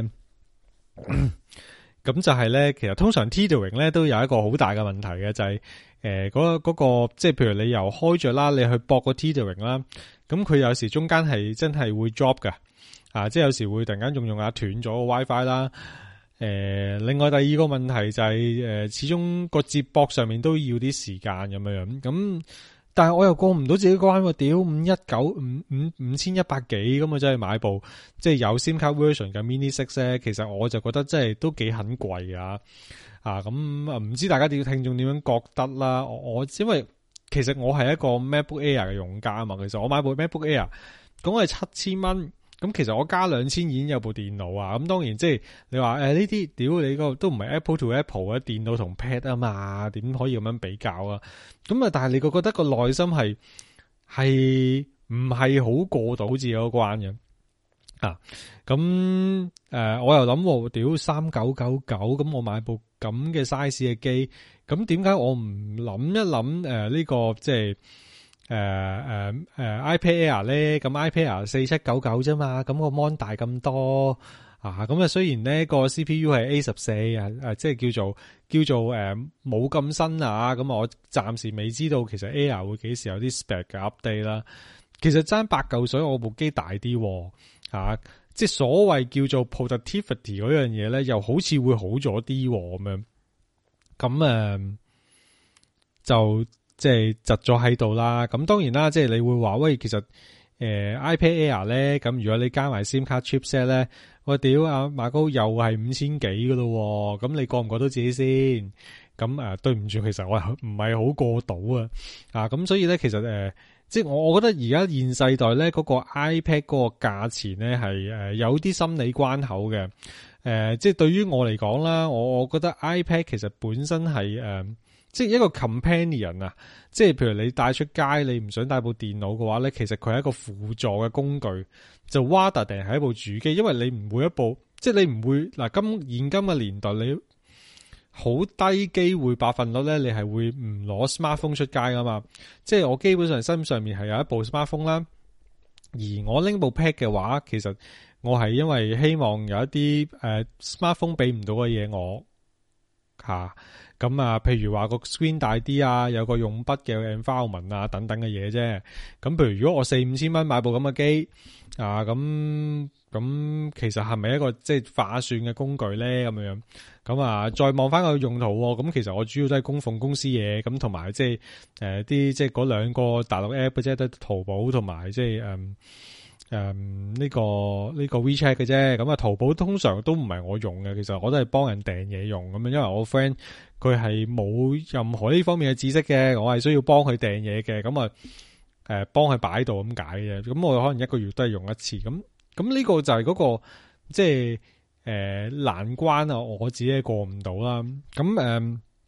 咁就係咧，其實通常 tethering 咧都有一個好大嘅問題嘅，就係誒嗰嗰個即係譬如你由開着啦，你去駁個 tethering 啦。咁佢有時中間係真係會 drop 㗎，啊，即係有時會突然間用用下斷咗個 WiFi 啦。誒、呃，另外第二個問題就係、是、誒、呃，始終個接駁上面都要啲時間咁樣樣。咁但係我又過唔到自己關喎，屌五一九五五五千一百幾咁啊，真係買部即係有 SIM 卡 version 嘅 Mini Six 咧，其實我就覺得真係都幾很貴啊。啊，咁啊唔知大家啲聽眾點樣覺得啦？我我因為。其實我係一個 MacBook Air 嘅用家啊嘛，其實我買部 MacBook Air，咁我係七千蚊，咁其實我加兩千已經有部電腦啊，咁當然即係你話誒呢啲屌你個都唔係 Apple to Apple 嘅電腦同 Pad 啊嘛，點可以咁樣比較啊？咁啊，但係你覺得個內心係係唔係好過到自己嗰關嘅啊？咁誒、呃，我又諗屌三九九九，咁我買部咁嘅 size 嘅機。咁點解我唔諗一諗誒呢個即係誒誒誒 iPad Air 咧？咁 iPad Air 四七九九啫嘛，咁個 mon 大咁多啊！咁啊雖然呢個 C P U 係 A 十四啊，誒即係叫做叫做誒冇咁新啊，咁我暫時未知道其實 Air 會幾時有啲 spec 嘅 update 啦。其實爭八嚿水，我部機大啲啊，即係所謂叫做 productivity 嗰樣嘢咧，又好似會好咗啲咁樣。咁誒、嗯，就即係窒咗喺度啦。咁當然啦，即係你會話喂，其實誒、呃、iPad Air 咧，咁如果你加埋 SIM 卡 chipset 咧，我屌啊馬高又係五千幾噶咯。咁你過唔過到自己先？咁誒、呃，對唔住，其實我唔係好過到啊。啊，咁所以咧，其實誒、呃，即係我我覺得而家現世代咧，嗰、那個 iPad 嗰個價錢咧係誒有啲心理關口嘅。誒、呃，即係對於我嚟講啦，我我覺得 iPad 其實本身係誒、呃，即係一個 companion 啊，即係譬如你帶出街，你唔想帶部電腦嘅話咧，其實佢係一個輔助嘅工具，就 rather 定係一部主機，因為你唔會一部，即係你唔會嗱今現今嘅年代，你好低機會百分率咧，你係會唔攞 smartphone 出街噶嘛？即係我基本上身上面係有一部 smartphone 啦，而我拎部 pad 嘅話，其實。我係因為希望有一啲誒、呃、smartphone 俾唔到嘅嘢我吓，咁啊，譬如話個 screen 大啲啊，有個用筆嘅 environment 啊等等嘅嘢啫。咁譬如如果我四五千蚊買部咁嘅機啊，咁咁其實係咪一個即係划算嘅工具咧？咁樣咁啊，再望翻個用途，咁其實我主要都係供奉公司嘢，咁同埋即係誒啲即係嗰兩個大陸 app 即係得淘寶同埋即係誒。誒、嗯，呢、這個呢、這個 WeChat 嘅啫，咁啊淘寶通常都唔係我用嘅，其實我都係幫人訂嘢用咁樣，因為我 friend 佢係冇任何呢方面嘅知識嘅，我係需要幫佢訂嘢嘅，咁啊誒幫佢擺度咁解嘅，咁我可能一個月都係用一次，咁咁呢個就係嗰、那個即係誒難關啊，我自己過唔到啦，咁誒、嗯、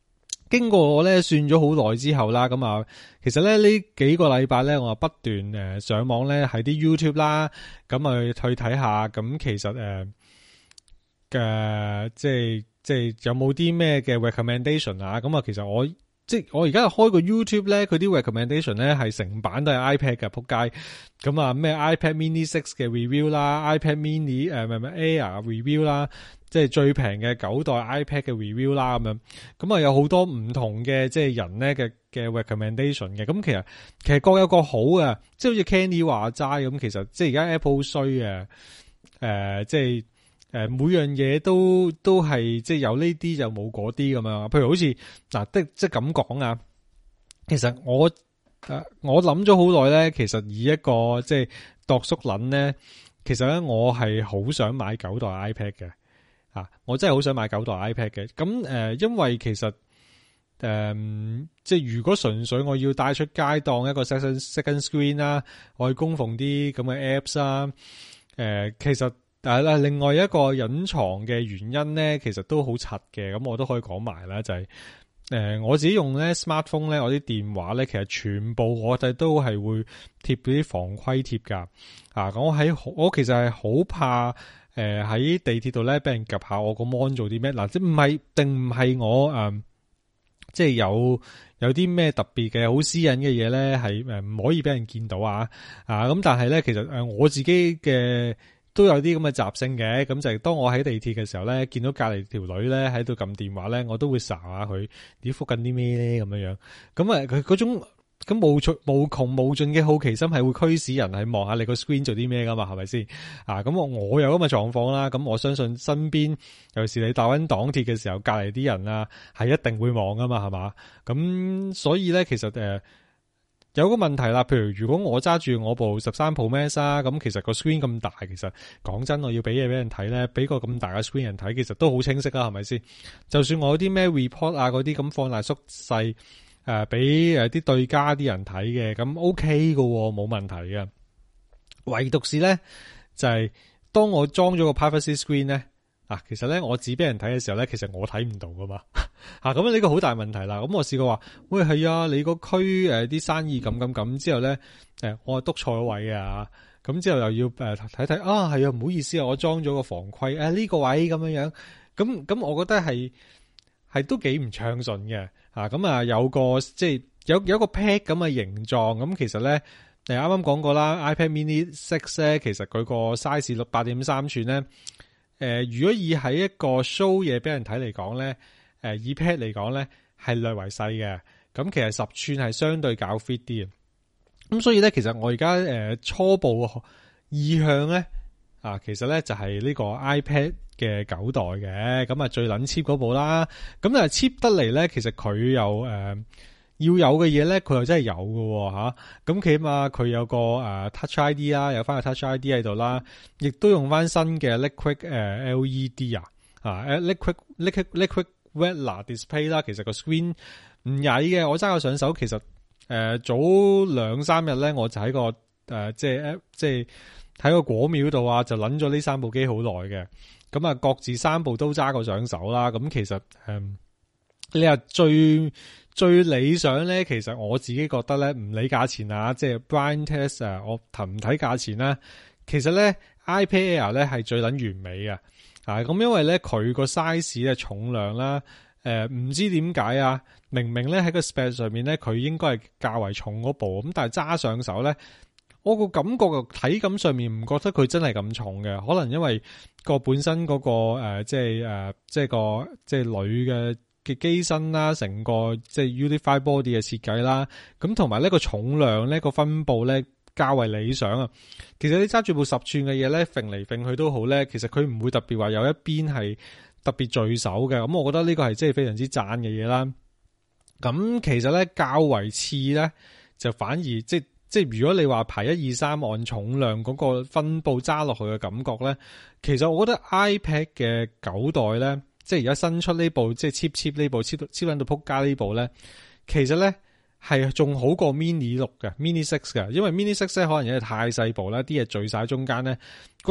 經過我咧算咗好耐之後啦，咁啊，其實咧呢幾個禮拜咧，我不斷誒上網咧喺啲 YouTube 啦，咁啊去睇下，咁其實誒嘅、呃、即係即係有冇啲咩嘅 recommendation 啊？咁啊，其實我即係我而家開個 YouTube 咧，佢啲 recommendation 咧係成版都係 iPad 嘅，仆街。咁啊咩 iPad Mini Six 嘅 review 啦 ，iPad Mini 誒唔係唔係 Air review 啦。即係最平嘅九代 iPad 嘅 review 啦，咁樣咁啊有好多唔同嘅即係人咧嘅嘅 recommendation 嘅，咁其實其實各有各好嘅，即係好似 Kenny 話齋咁，其實即係而家 Apple 衰嘅，誒、呃、即係誒、呃、每樣嘢都都係即係有呢啲就冇嗰啲咁樣，譬如好似嗱即即係咁講啊，其實我誒、呃、我諗咗好耐咧，其實以一個即係度叔撚咧，其實咧我係好想買九代 iPad 嘅。啊！我真係好想買九代 iPad 嘅，咁誒、呃，因為其實誒、呃，即係如果純粹我要帶出街當一個 second second screen 啦，我去供奉啲咁嘅 apps 啦，誒、呃，其實誒啦，另外一個隱藏嘅原因咧，其實都好柒嘅，咁我都可以講埋啦，就係、是、誒、呃，我自己用咧 smartphone 咧，我啲電話咧，其實全部我哋都係會貼嗰啲防窺貼噶，啊，我喺我其實係好怕。誒、呃，喺地鐵度咧，俾人夾下我個 mon 做啲咩？嗱，即唔係定唔係我誒、呃，即係有有啲咩特別嘅好私隱嘅嘢咧，係誒唔可以俾人見到啊！啊，咁但係咧，其實誒我自己嘅都有啲咁嘅習性嘅，咁就係當我喺地鐵嘅時候咧，見到隔籬條女咧喺度撳電話咧，我都會睄下佢，點覆緊啲咩咧咁樣樣。咁啊，佢嗰種。咁無盡無窮無盡嘅好奇心係會驅使人係望下你個 screen 做啲咩噶嘛，係咪先啊？咁我我有咁嘅狀況啦，咁我相信身邊尤其是你搭緊港鐵嘅時候，隔籬啲人啊係一定會望噶嘛，係嘛？咁所以咧，其實誒、呃、有個問題啦，譬如如果我揸住我部十三 Pro Max 啊，咁其實個 screen 咁大，其實講真，我要俾嘢俾人睇咧，俾個咁大嘅 screen 人睇，其實都好清晰啦，係咪先？就算我有啲咩 report 啊嗰啲咁放大縮細。誒，俾誒啲對家啲人睇嘅，咁 OK 噶，冇問題嘅。唯獨是咧，就係、是、當我裝咗個 privacy screen 咧，啊，其實咧我指俾人睇嘅時候咧，其實我睇唔到噶嘛。吓、啊，咁呢個好大問題啦。咁我試過話，喂，係啊，你個區誒啲生意咁咁咁之後咧，誒我係督錯位啊，咁之後又要誒睇睇啊，係啊，唔好意思啊，我裝咗個防窺誒呢個位咁樣樣，咁咁我覺得係係都幾唔暢順嘅。啊，咁啊有個即係有有一個 pad 咁嘅形狀，咁其實咧，誒啱啱講過啦 ，iPad Mini Six 咧，其實佢個 size 六八點三寸咧，誒、呃、如果以喺一個 show 嘢俾人睇嚟講咧，誒、呃、以 pad 嚟講咧係略為細嘅，咁其實十寸係相對較 fit 啲嘅，咁所以咧其實我而家誒初步意向咧，啊其實咧就係呢個 iPad。嘅九代嘅，咁啊最撚 cheap 嗰部啦，咁但係 cheap 得嚟咧，其實佢又誒、呃、要有嘅嘢咧，佢又真係有嘅吓，咁起碼佢有個誒、呃、Touch I D 啦，有翻個 Touch I D 喺度啦，亦都用翻新嘅 Liquid 誒 L E D 啊，啊 Liquid Liquid Liquid Retina Display 啦，其實個 screen 唔曳嘅，我揸個上手，其實誒、呃、早兩三日咧，我就喺個誒、呃、即係即係喺個果廟度啊，就撚咗呢三部機好耐嘅。咁啊，各自三部都揸過上手啦。咁其實誒、嗯，你話最最理想咧，其實我自己覺得咧，唔理價錢啊，即係 blind test 啊，我睇唔睇價錢啦。其實咧 ，iPad Air 咧係最撚完美嘅啊。咁因為咧佢個 size 咧重量啦，誒、呃、唔知點解啊，明明咧喺個 spec 上面咧，佢應該係較為重嗰部，咁但係揸上手咧。我個感覺個體感上面唔覺得佢真係咁重嘅，可能因為個本身嗰、那個誒、呃，即係誒、呃，即係個即係鋁嘅嘅機身啦，成個即係 Unified Body 嘅設計啦，咁同埋呢個重量呢個分布咧較為理想啊。其實你揸住部十寸嘅嘢咧，揈嚟揈去都好咧，其實佢唔會特別話有一邊係特別聚手嘅，咁我覺得呢個係即係非常之讚嘅嘢啦。咁其實咧較為次咧，就反而即係。即係如果你話排一二三按重量嗰個分布揸落去嘅感覺咧，其實我覺得 iPad 嘅九代咧，即係而家新出呢部即係 cheap cheap 呢部 cheap 超撚到撲街呢部咧，其實咧係仲好過 Mini 六嘅 Mini Six 嘅，因為 Mini Six 咧可能因為太細部啦，啲嘢聚晒中間咧，覺得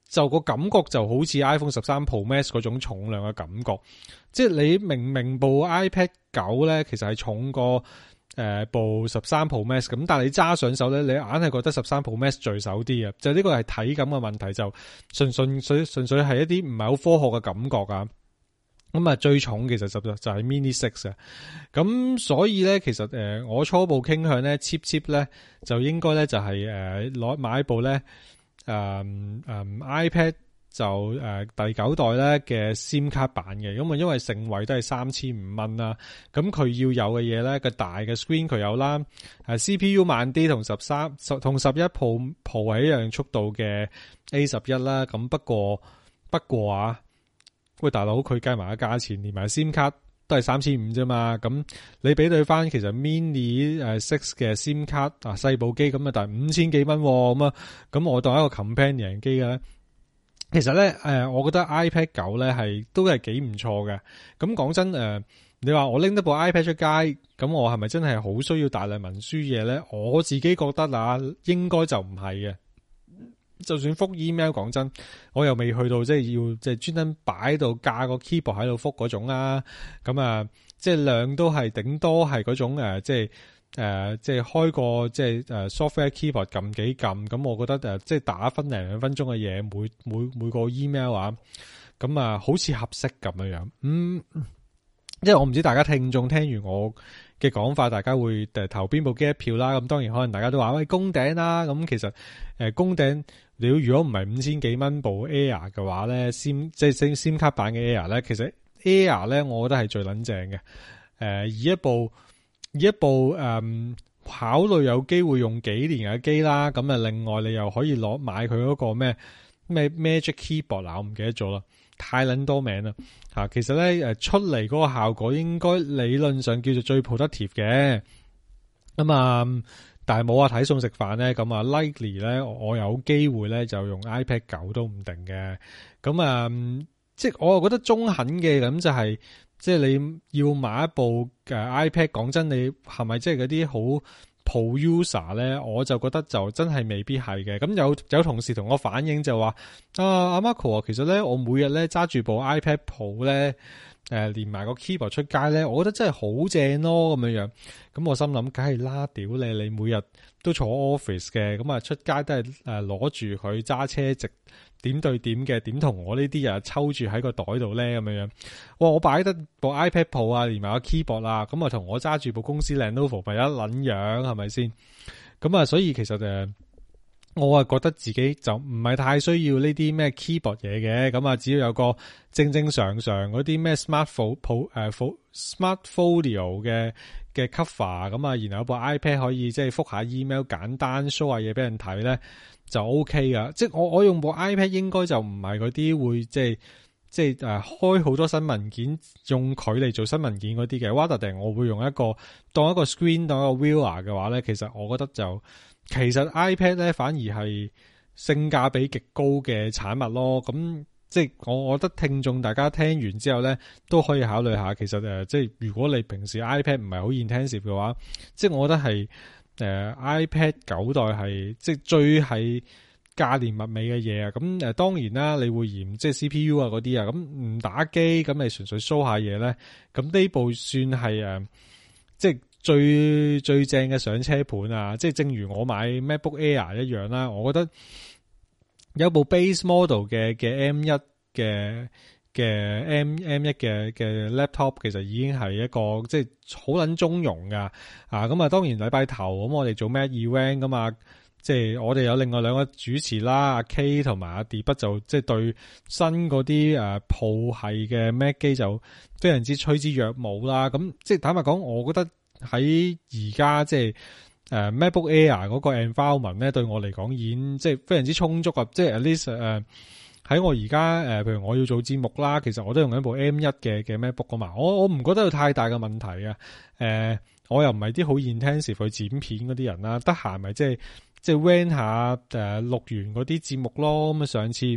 就個感覺就好似 iPhone 十三 Pro Max 嗰種重量嘅感覺，即係你明明部 iPad 九咧，其實係重過誒、呃、部十三 Pro Max 咁，但係你揸上手咧，你硬係覺得十三 Pro Max 墜手啲啊！就呢個係體感嘅問題，就純純粹純粹係一啲唔係好科學嘅感覺啊！咁啊，最重其實就就係 Mini Six 啊！咁所以咧，其實誒、呃、我初步傾向咧 cheap cheap 咧，就應該咧就係誒攞買一部咧。誒、嗯、誒、嗯、iPad 就誒、呃、第九代咧嘅 SIM 卡版嘅，咁啊因為成位都係三千五蚊啦，咁佢要有嘅嘢咧，個大嘅 screen 佢有啦，誒 C P U 慢啲同十三同十一 Pro Pro 係一樣速度嘅 A 十一啦，咁不過不過啊，喂大佬佢計埋個價錢連埋 SIM 卡都係三千五啫嘛，咁你比對翻其實 Mini 誒 Six 嘅 SIM 卡啊細部機咁啊，但係五千幾蚊咁啊，咁我當一個 companion 機嘅咧，其實咧誒，我覺得 iPad 九咧係都係幾唔錯嘅。咁講真誒，你話我拎得部 iPad 出街，咁我係咪真係好需要大量文書嘢咧？我自己覺得啊，應該就唔係嘅。就算覆 email， 講真，我又未去到即係要即係專登擺到架個 keyboard 喺度覆嗰種啦。咁啊，即係量都係頂多係嗰種誒，即係誒，即係開個即係誒 software keyboard 撳幾撳。咁我覺得誒，即係打分零兩分鐘嘅嘢，每每每個 email 啊，咁啊，好似合適咁樣樣。嗯，因為我唔知大家聽眾聽完我嘅講法，大家會誒投邊部機一票啦。咁當然可能大家都話喂，攻頂啦。咁其實誒攻頂。你如果唔係五千幾蚊部 Air 嘅話咧，SIM 即係 SIM 卡版嘅 Air 咧，其實 Air 咧，我覺得係最撚正嘅。誒、呃，以一部以一部誒、嗯、考慮有機會用幾年嘅機啦，咁啊，另外你又可以攞買佢嗰個咩咩 Magic Keyboard 啦，我唔記得咗啦，太撚多名啦吓。其實咧誒出嚟嗰個效果應該理論上叫做最 productive 嘅。咁啊。但係冇話睇餸食飯咧，咁啊 likely 咧，我有機會咧就用 iPad 九都唔定嘅。咁啊、嗯，即係我又覺得中肯嘅，咁就係、是、即係你要買一部誒 iPad，講真，你係咪即係嗰啲好 pro user 咧？我就覺得就真係未必係嘅。咁有有同事同我反映就話啊，阿 Marco 啊，其實咧我每日咧揸住部 iPad Pro 咧。誒、呃，連埋個 keyboard 出街咧，我覺得真係好正咯，咁樣樣。咁我心諗，梗係啦，屌你，你每日都坐 office 嘅，咁啊出街都係誒攞住佢揸車直點對點嘅，點同我呢啲人抽住喺個袋度咧，咁樣樣。哇，我擺得部 iPad Pro 啊，連埋個 keyboard 啦，咁啊同我揸住部公司 Lenovo 咪一撚樣，係咪先？咁啊，所以其實誒。我啊覺得自己就唔係太需要呢啲咩 keyboard 嘢嘅，咁啊只要有個正正常常嗰啲咩 smart fo 誒、呃、smart folio 嘅嘅 cover，咁啊然後有部 iPad 可以即係覆下 email， 簡單 show 下嘢俾人睇咧就 OK 噶。即係我我用部 iPad 應該就唔係嗰啲會即係即係誒、呃、開好多新文件用佢嚟做新文件嗰啲嘅。rather than我會用一個當一個 screen 當一個 viewer 嘅話咧，其實我覺得就。其實 iPad 咧反而係性價比極高嘅產物咯，咁即係我我覺得聽眾大家聽完之後咧都可以考慮下，其實誒、呃、即係如果你平時 iPad 唔係好 intensive 嘅話，即係我覺得係誒、呃、iPad 九代係即係最係價廉物美嘅嘢啊，咁誒、呃、當然啦，你會嫌即係 C P U 啊嗰啲啊，咁唔打機咁你純粹 show 下嘢咧，咁呢部算係誒、呃、即係。最最正嘅上車盤啊，即係正如我買 MacBook Air 一樣啦，我覺得有部 base model 嘅嘅 M 一嘅嘅 M M 一嘅嘅 laptop 其實已經係一個即係好撚中庸噶啊，咁啊當然禮拜頭咁我哋做 Mac event 噶嘛，即係我哋有另外兩個主持啦，阿 K 同埋阿 D 筆就即係對新嗰啲誒 Pro 系嘅 Mac 機就非常之趨之若鶩啦，咁即係坦白講，我覺得。喺而家即係誒 MacBook Air 嗰個 environment 咧，對我嚟講已經即係非常之充足啊！即係 at least 誒、呃、喺我而家誒，譬如我要做節目啦，其實我都用緊部 M 一嘅嘅 MacBook 噶嘛，我我唔覺得有太大嘅問題啊！誒、呃，我又唔係啲好 intensive 去剪片嗰啲人啦，得閒咪即係即係 run 下誒錄完嗰啲節目咯。咁啊上次誒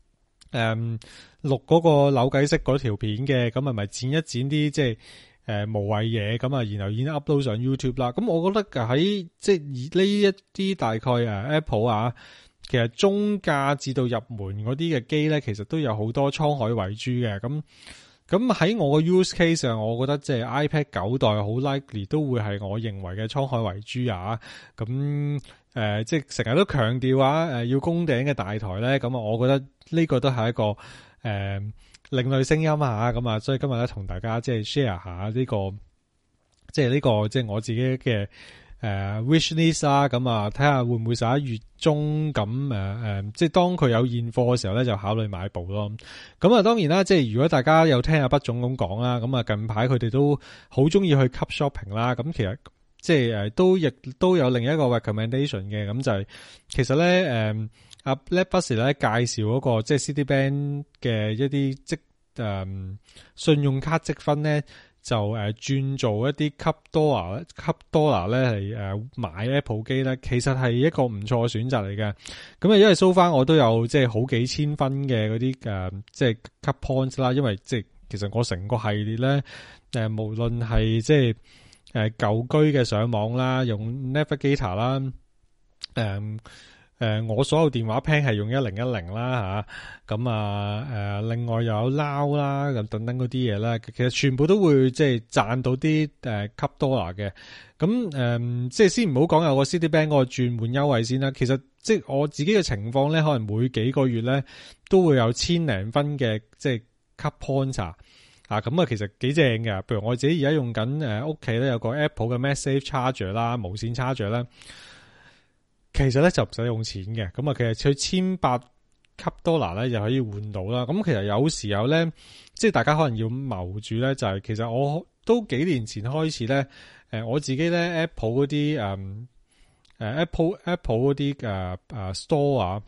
錄嗰個扭計式嗰條片嘅，咁啊咪剪一剪啲即係。誒、呃，無謂嘢咁啊，然後已經 upload 上 YouTube 啦。咁我覺得喺即係呢一啲大概誒 Apple 啊其實中價至到入門嗰啲嘅機咧，其實都有好多滄海遺珠嘅。咁咁喺我嘅 use case 上，我覺得即係 iPad 九代好 likely 都會係我認為嘅滄海遺珠啊。咁誒、呃，即係成日都強調啊，誒要攻頂嘅大台咧，咁啊，我覺得呢個都係一個誒、呃、另類聲音啊。咁啊，所以今日咧同大家即係 share 下呢、這個，即係呢個即係我自己嘅。誒、uh, wish list 啦，咁啊睇下會唔會十一月中咁誒誒，即係當佢有現貨嘅時候咧，就考慮買部咯。咁啊，當然啦，即係如果大家有聽阿畢總咁講啦，咁啊近排佢哋都好中意去 cup shopping 啦。咁其實即係誒都亦都有另一個 recommendation 嘅，咁就係其實咧誒阿 Lepus 咧介紹嗰個即係 Citibank 嘅一啲積誒信用卡積分咧。就誒轉做一啲 cup dollar cup dollar 咧係誒買 Apple 機咧，其實係一個唔錯嘅選擇嚟嘅。咁啊，因為 so far 我都有即係好幾千分嘅嗰啲誒即係 cup points 啦。因為即係其實我成個系列咧誒，無論係即係誒舊居嘅上網啦，用 Navigator 啦，誒。誒、呃，我所有電話 plan 係用一零一零啦吓，咁啊誒、呃，另外又有 Now 啦，咁等等嗰啲嘢啦，其實全部都會即係賺到啲誒 cup dollar 嘅。咁、呃、誒，即係先唔好講有個 Citibank 嗰個轉換優惠先啦。其實即係我自己嘅情況咧，可能每幾個月咧都會有千零分嘅即係 cup points 啊。咁啊，其實幾正嘅。譬如我自己而家用緊誒屋企咧有個 Apple 嘅 MagSafe Charger 啦，無線 Charger 啦。其實咧就唔使用錢嘅，咁啊其實佢千八 cup dollar 咧就可以換到啦。咁其實有時候咧，即係大家可能要謀住咧，就係、是、其實我都幾年前開始咧，誒我自己咧 Apple 嗰啲誒誒 Apple Apple 嗰啲誒誒 store 啊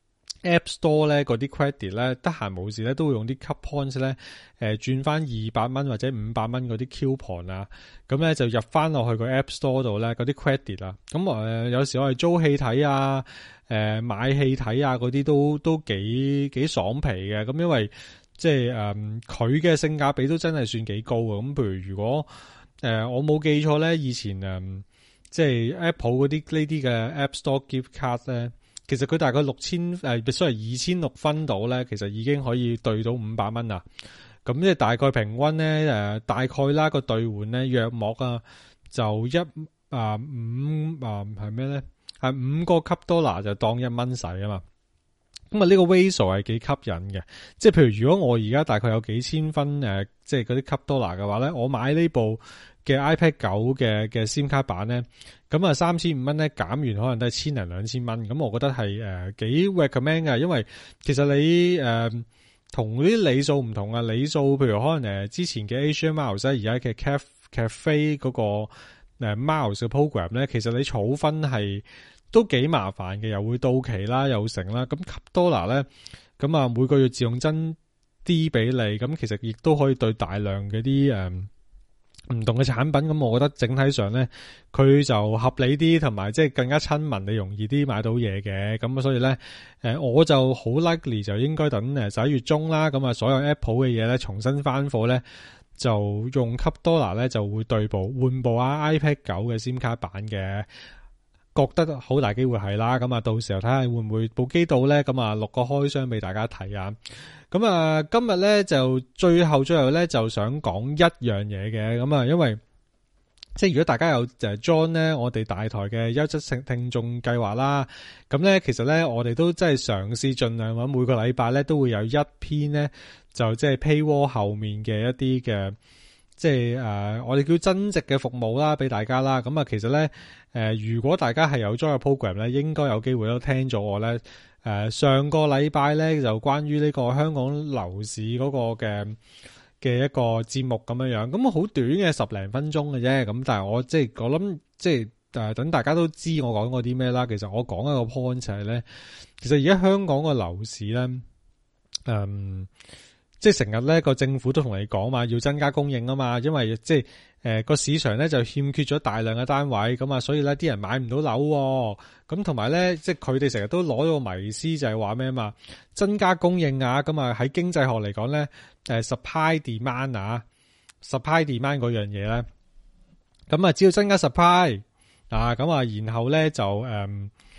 App Store 咧嗰啲 credit 咧，得閒冇事咧都會用啲 cup points 咧，誒轉翻二百蚊或者五百蚊嗰啲 coupon 啊，咁咧就入翻落去個 App Store 度咧嗰啲 credit 啊，咁誒有時我係租戲睇啊，誒買戲睇啊嗰啲都都幾幾爽皮嘅，咁因為即係誒佢嘅性價比都真係算幾高嘅。咁譬如如果誒、呃、我冇記錯咧，以前誒、呃、即係 Apple 嗰啲呢啲嘅 App Store gift card 咧。其實佢大概六千誒，雖然二千六分到咧，其實已經可以兌到五百蚊啦。咁即係大概平均咧誒，大概啦個兌換咧約莫啊，就一啊五啊係咩咧？係五個 cup dollar 就當一蚊使啊嘛。咁啊呢個 ratio 係幾吸引嘅。即係譬如如果我而家大概有幾千分誒，即係嗰啲 cup dollar 嘅話咧，我買呢部嘅 iPad 九嘅嘅 SIM 卡版咧，咁啊三千五蚊咧減完可能都係千零兩千蚊，咁我覺得係誒幾 recommend 嘅，因為其實你誒同啲里數唔同啊，里數譬如可能誒之前嘅 Asia Miles 而家嘅 Cafe Cafe 嗰個誒 Miles 嘅 program 咧，其實你儲分係都幾麻煩嘅，又會到期啦，又成啦，咁 cup dollar 咧，咁啊每個月自動增啲俾你，咁其實亦都可以對大量嘅啲誒唔同嘅產品，咁我覺得整體上咧，佢就合理啲，同埋即係更加親民，你容易啲買到嘢嘅。咁所以咧，誒我就好 likely 就應該等誒十一月中啦。咁啊，所有 Apple 嘅嘢咧重新翻貨咧，就用 cup dollar 咧就會對部換部啊 iPad 九嘅 SIM 卡版嘅，覺得好大機會係啦。咁啊，到時候睇下會唔會部機到咧，咁啊錄個開箱俾大家睇啊。咁啊，今日咧就最後最後咧就想講一樣嘢嘅，咁啊，因為即係如果大家有就 join 咧我哋大台嘅優質性聽眾計劃啦，咁咧其實咧我哋都真係嘗試盡量話每個禮拜咧都會有一篇咧就即係 paywall 後面嘅一啲嘅即係誒我哋叫增值嘅服務啦，俾大家啦。咁啊，其實咧誒、呃、如果大家係有 join 個 program 咧，應該有機會都聽咗我咧。誒、呃，上個禮拜咧就關於呢個香港樓市嗰個嘅嘅一個節目咁樣樣，咁好短嘅十零分鐘嘅啫，咁但係我即係我諗即係誒等大家都知我講過啲咩啦。其實我講一個 point 就係咧，其實而家香港個樓市咧，誒、嗯，即係成日咧個政府都同你講嘛，要增加供應啊嘛，因為即係。誒，個、呃、市場咧就欠缺咗大量嘅單位，咁啊，所以咧啲人買唔到樓，咁同埋咧，即係佢哋成日都攞咗個迷思，就係話咩嘛，增加供應啊，咁啊喺經濟學嚟講咧，誒 supply demand 啊 ，supply demand 嗰樣嘢咧，咁啊只要增加 supply 啊，咁啊然後咧就誒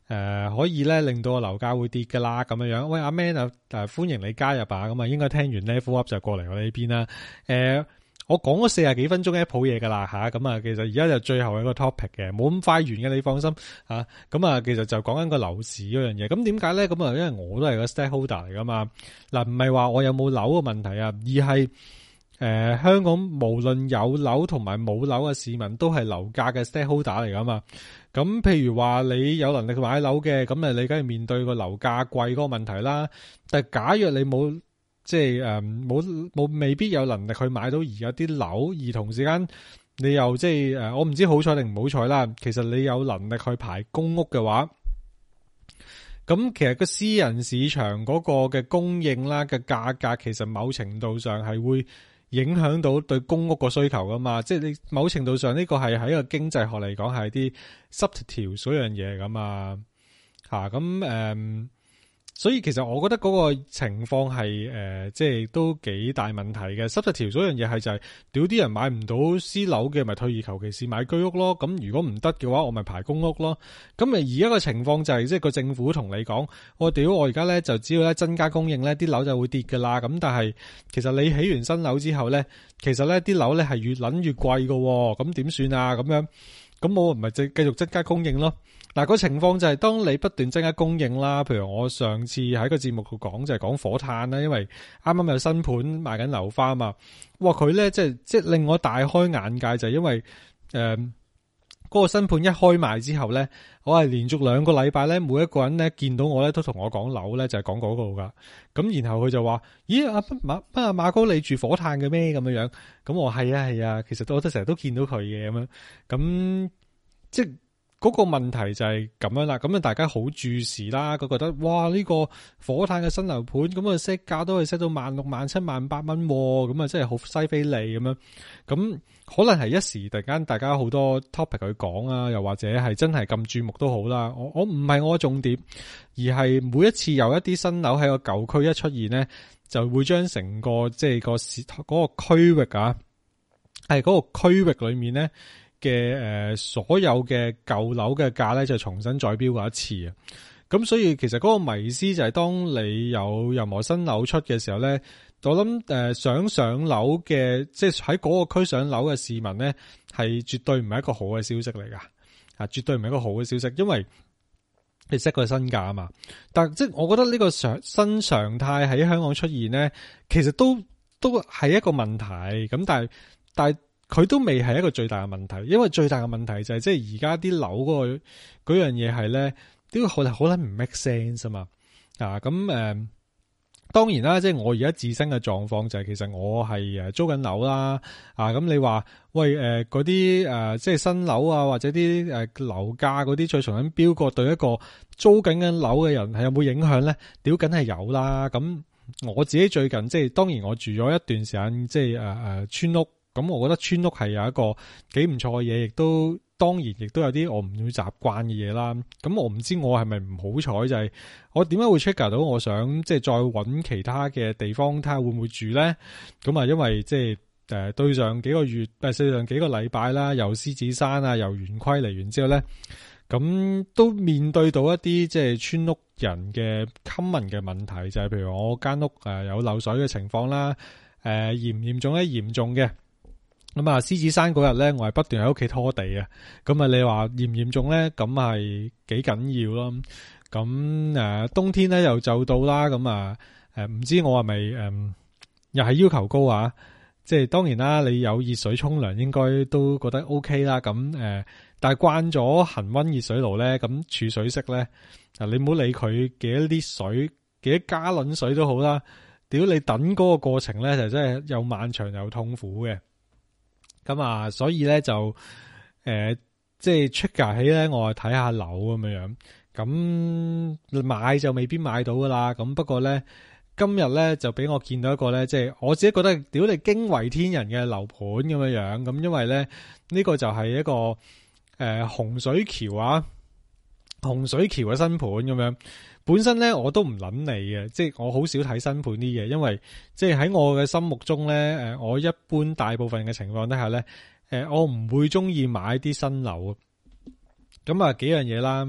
誒可以咧令到個樓價會跌噶啦咁樣樣。喂，阿 Man 啊，誒歡迎你加入啊，咁啊應該聽完 Level Up 就過嚟我呢邊啦。誒。我講咗四十幾分鐘一鋪嘢噶啦吓，咁啊，其實而家就最後一個 topic 嘅，冇咁快完嘅，你放心吓。咁啊，其實就講緊個樓市嗰樣嘢。咁點解咧？咁啊，因為我都係個 stakeholder 嚟噶嘛。嗱，唔係話我有冇樓嘅問題啊，而係誒、呃、香港無論有樓同埋冇樓嘅市民都係樓價嘅 stakeholder 嚟噶嘛。咁譬如話你有能力買樓嘅，咁啊你梗係面對個樓價貴嗰個問題啦。但係假若你冇，即係誒，冇冇未必有能力去買到而家啲樓，而同時間你又即係誒，我唔知好彩定唔好彩啦。其實你有能力去排公屋嘅話，咁其實個私人市場嗰個嘅供應啦嘅價格，其實某程度上係會影響到對公屋個需求噶嘛。即係你某程度上呢個係喺個經濟學嚟講係啲 substitute 嗰樣嘢嚟噶嘛。吓咁誒。所以其實我覺得嗰個情況係誒，即係都幾大問題嘅。substitute嗰樣嘢係就係屌啲人買唔到私樓嘅，咪退而求其次買居屋咯。咁如果唔得嘅話，我咪排公屋咯。咁咪而家個情況就係即係個政府同你講，我屌我而家咧就只要咧增加供應咧，啲樓就會跌噶啦。咁但係其實你起完新樓之後咧，其實咧啲樓咧係越撚越貴噶。咁點算啊？咁樣咁我唔係繼繼續增加供應咯。嗱，個情況就係當你不斷增加供應啦，譬如我上次喺個節目度講就係講火炭啦，因為啱啱有新盤賣緊樓花嘛，哇佢咧即係即係令我大開眼界，就係因為誒嗰、呃嗰個新盤一開賣之後咧，我係連續兩個禮拜咧，每一個人咧見到我咧都同我講樓咧就係講嗰個噶，咁然後佢就話：咦阿馬阿馬哥你住火炭嘅咩咁樣樣？咁我係啊係啊，其實我都成日都見到佢嘅咁樣，咁即係。嗰個問題就係咁樣啦，咁啊大家好注視啦，佢覺得哇呢個火炭嘅新樓盤咁啊 set 價都係 set 到萬六萬七萬八蚊，咁啊真係好犀飛利咁樣，咁可能係一時突然間大家好多 topic 去講啊，又或者係真係咁注目都好啦。我我唔係我重點，而係每一次有一啲新樓喺個舊區一出現咧，就會將成個即係個市嗰個區域啊，係嗰個區域裏面咧。嘅誒、呃，所有嘅舊樓嘅價咧就重新再標過一次啊！咁所以其實嗰個迷思就係當你有任何新樓出嘅時候咧，我諗誒、呃、想上樓嘅，即係喺嗰個區上樓嘅市民咧，係絕對唔係一個好嘅消息嚟噶，啊，絕對唔係一個好嘅消息，因為你 set 個新價啊嘛。但即係我覺得呢個常新常態喺香港出現咧，其實都都係一個問題。咁但係但係。佢都未係一個最大嘅問題，因為最大嘅問題就係即係而家啲樓嗰個嗰樣嘢係咧，都好好撚唔 make sense 啊嘛。啊咁誒、呃，當然啦，即係我而家自身嘅狀況就係其實我係誒租緊樓啦。啊咁你話喂誒嗰啲誒即係新樓啊或者啲誒樓價嗰啲再重新標過，對一個租緊緊樓嘅人係有冇影響咧？屌梗係有啦。咁我自己最近即係當然我住咗一段時間，即係誒誒村屋。咁我覺得村屋係有一個幾唔錯嘅嘢，亦都當然亦都有啲我唔會習慣嘅嘢啦。咁我唔知我係咪唔好彩，就係、是、我點解會 trigger 到我想即係再揾其他嘅地方睇下會唔會住咧？咁啊，因為即係誒對上幾個月，誒對上幾個禮拜啦，由獅子山啊，由圓規嚟完之後咧，咁都面對到一啲即係村屋人嘅 common 嘅問題，就係、是、譬如我間屋誒有漏水嘅情況啦，誒嚴唔嚴重咧？嚴重嘅。咁啊，獅子山嗰日咧，我係不斷喺屋企拖地啊。咁啊，你話嚴唔嚴重咧？咁係幾緊要咯。咁誒，冬天咧又就到啦。咁啊，誒，唔知我係咪誒，又係要求高啊？即係當然啦，你有熱水沖涼，應該都覺得 OK 啦。咁誒，但係慣咗恆溫熱水爐咧，咁儲水式咧，嗱，你唔好理佢幾多啲水，幾多加侖水都好啦。屌你等嗰個過程咧，就真係又漫長又痛苦嘅。咁啊，所以咧就誒、呃，即係出價起咧，我係睇下樓咁樣樣。咁買就未必買到噶啦。咁不過咧，今日咧就俾我見到一個咧，即係我自己覺得屌你驚為天人嘅樓盤咁樣樣。咁因為咧呢、呢個就係一個誒、呃、洪水橋啊，洪水橋嘅新盤咁樣。本身咧我都唔諗你嘅，即係我好少睇新盤啲嘢，因為即係喺我嘅心目中咧，誒，我一般大部分嘅情況底下咧，誒，我唔會中意買啲新樓。咁啊，幾樣嘢啦，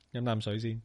飲啖水先。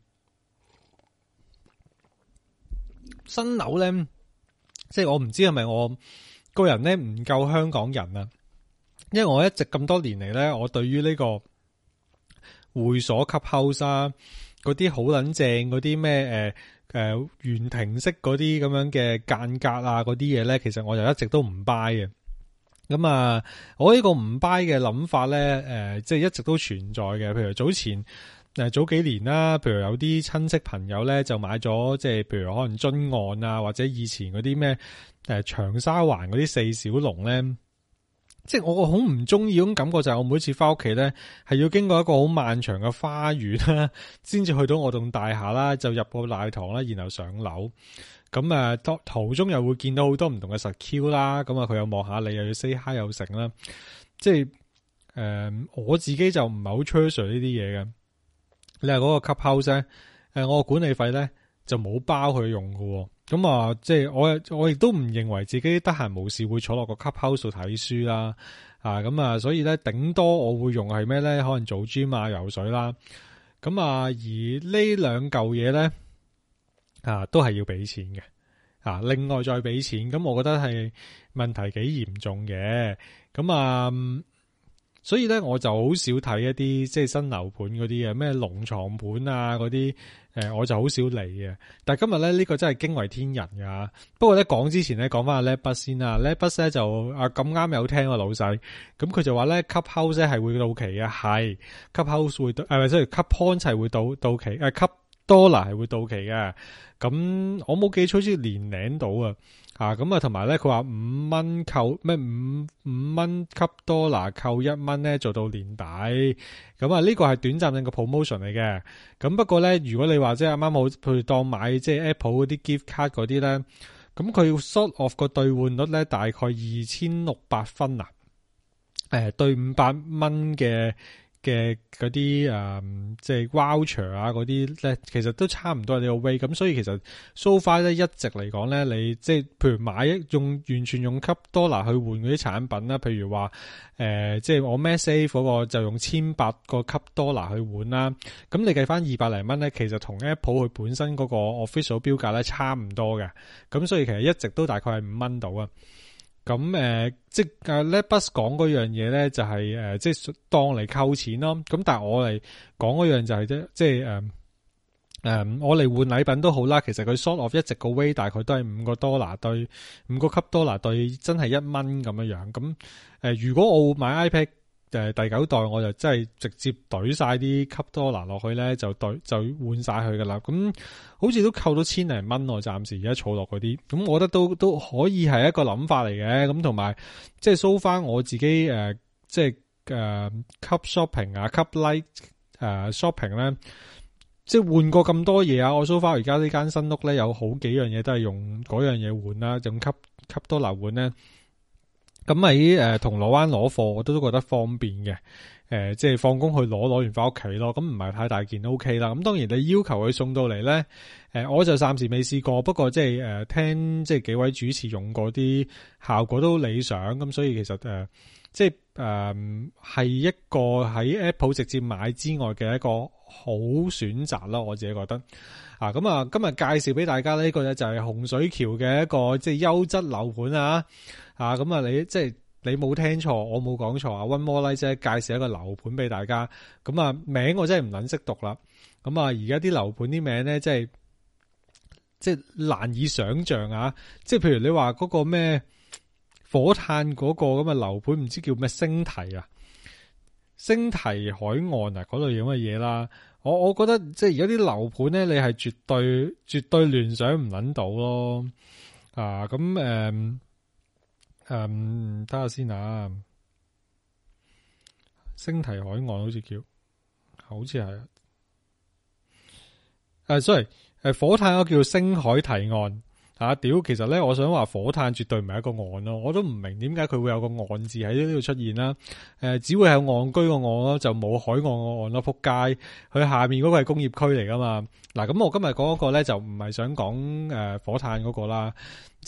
新樓咧，即係我唔知係咪我個人咧唔夠香港人啊，因為我一直咁多年嚟咧，我對於呢個會所 clubhouse 啊，嗰啲好撚正嗰啲咩誒誒圓亭式嗰啲咁樣嘅間隔啊嗰啲嘢咧，其實我就一直都唔 buy 嘅。咁啊，我呢個唔 buy 嘅諗法咧，誒、呃，即係一直都存在嘅。譬如早前誒、呃、早幾年啦，譬如有啲親戚朋友咧就買咗，即係譬如可能津岸啊，或者以前嗰啲咩誒長沙灣嗰啲四小龍咧，即係我好唔中意嗰種感覺，就係我每次翻屋企咧係要經過一個好漫長嘅花園啦，先至去到我棟大廈啦，就入個大堂啦，然後上樓。咁啊，途途中又會見到好多唔同嘅實 Q 啦，咁啊佢又望下你，又要 say hi 又成啦，即係誒、呃、我自己就唔係好 treasure 呢啲嘢嘅。你話嗰個 clubhouse 咧，誒我個管理費咧就冇包佢用喎。咁啊即係我我亦都唔認為自己得閒無事會坐落個 clubhouse 度睇書啦，啊咁啊所以咧頂多我會用係咩咧？可能做 gym 啊、游水啦，咁啊而呢兩嚿嘢咧。啊，都係要俾錢嘅，啊，另外再俾錢，咁我覺得係問題幾嚴重嘅，咁啊，所以咧我就好少睇一啲即係新樓盤嗰啲嘅咩龍床盤啊嗰啲，誒、呃，我就好少理嘅。但係今日咧呢、這個真係驚為天人噶。不過咧講之前咧講翻阿 Letbus 先啦 Letbus 咧就啊咁啱有聽個老細，咁佢就話咧 Clubhouse 咧係會到期嘅，係 Clubhouse 會到，誒即係 Club Point 係會到到期，誒 Club Dollar 係會到期嘅。咁我冇記錯，好似年零到啊，啊咁啊，同埋咧，佢話五蚊扣咩五五蚊吸多拿扣一蚊咧，做到年底。咁啊，呢個係短暫性嘅 promotion 嚟嘅。咁不過咧，如果你話即係啱啱好，譬如當買即係 Apple 嗰啲 gift card 嗰啲咧，咁佢要 sort of 個兌換率咧，大概二千六百分啊，誒兌五百蚊嘅。嘅嗰啲誒，即係 voucher 啊，嗰啲咧，其實都差唔多係呢個 way。咁所以其實 so far 咧，一直嚟講咧，你即係譬如買一用完全用 Club Dollar 去換嗰啲產品啦，譬如話誒、呃，即係我 MagSafe 嗰個就用千八個 Club Dollar 去換啦。咁你計翻二百零蚊咧，其實同 Apple 佢本身嗰個 official 標價咧差唔多嘅。咁所以其實一直都大概係五蚊到啊。咁誒、呃，即係 Letbus 講嗰樣嘢咧，就係、是、誒、呃，即係當嚟扣錢咯。咁但係我嚟講嗰樣就係、是、啫，即係誒誒，我嚟換禮品都好啦。其實佢 sort of 一直個 way 大概都係五個 dollar 對五個 Club Dollar 對真係一蚊咁樣樣。咁誒、呃，如果我買 iPad 誒、呃、第九代，我就真係直接懟晒啲 Club Dollar 落去咧，就懟就換晒佢噶啦。咁好似都扣到千零蚊，我暫時而家儲落嗰啲，咁我覺得都都可以係一個諗法嚟嘅。咁同埋即係 so far我自己誒、呃，即係誒 Club Shopping 啊 Club Light 誒、呃、Shopping 咧，即係換過咁多嘢啊。我 so far 而家呢間新屋咧，有好幾樣嘢都係用嗰樣嘢換啦，用 Club Club Dollar 換咧。咁喺誒銅鑼灣攞貨，我都都覺得方便嘅。誒、呃，即係放工去攞，攞完翻屋企咯。咁唔係太大件都 OK 啦。咁當然你要求佢送到嚟咧，誒、呃，我就暫時未試過。不過即係誒、呃，聽即係幾位主持用過啲效果都理想。咁所以其實誒、呃，即係誒係一個喺 Apple 直接買之外嘅一個好選擇啦。我自己覺得啊，咁啊，今日介紹俾大家呢個咧就係洪水橋嘅一個即係優質樓盤啊。啊，咁啊，你即係你冇聽錯，我冇講錯啊。One More Light 啫，介紹一個樓盤俾大家。咁啊，名我真係唔撚識讀啦。咁啊，而家啲樓盤啲名咧，即係即係難以想象啊。即係譬如你話嗰個咩火炭嗰個咁嘅樓盤，唔知叫咩星堤啊，星堤海岸啊，嗰類咁嘅嘢啦。我我覺得即係而家啲樓盤咧，你係絕對絕對聯想唔撚到咯。啊，咁誒。嗯誒，睇下先啊，星堤海岸好似叫，好似係誒，sorry，誒，火炭嗰個叫星海堤岸啊，屌，其實咧，我想話火炭絕對唔係一個岸咯，我都唔明點解佢會有個岸字喺呢度出現啦，誒，只會係岸居個岸咯，就冇海岸個岸咯，撲街，佢下面嗰個係工業區嚟噶嘛，嗱，咁我今日講嗰個咧就唔係想講誒火炭嗰個啦，即係。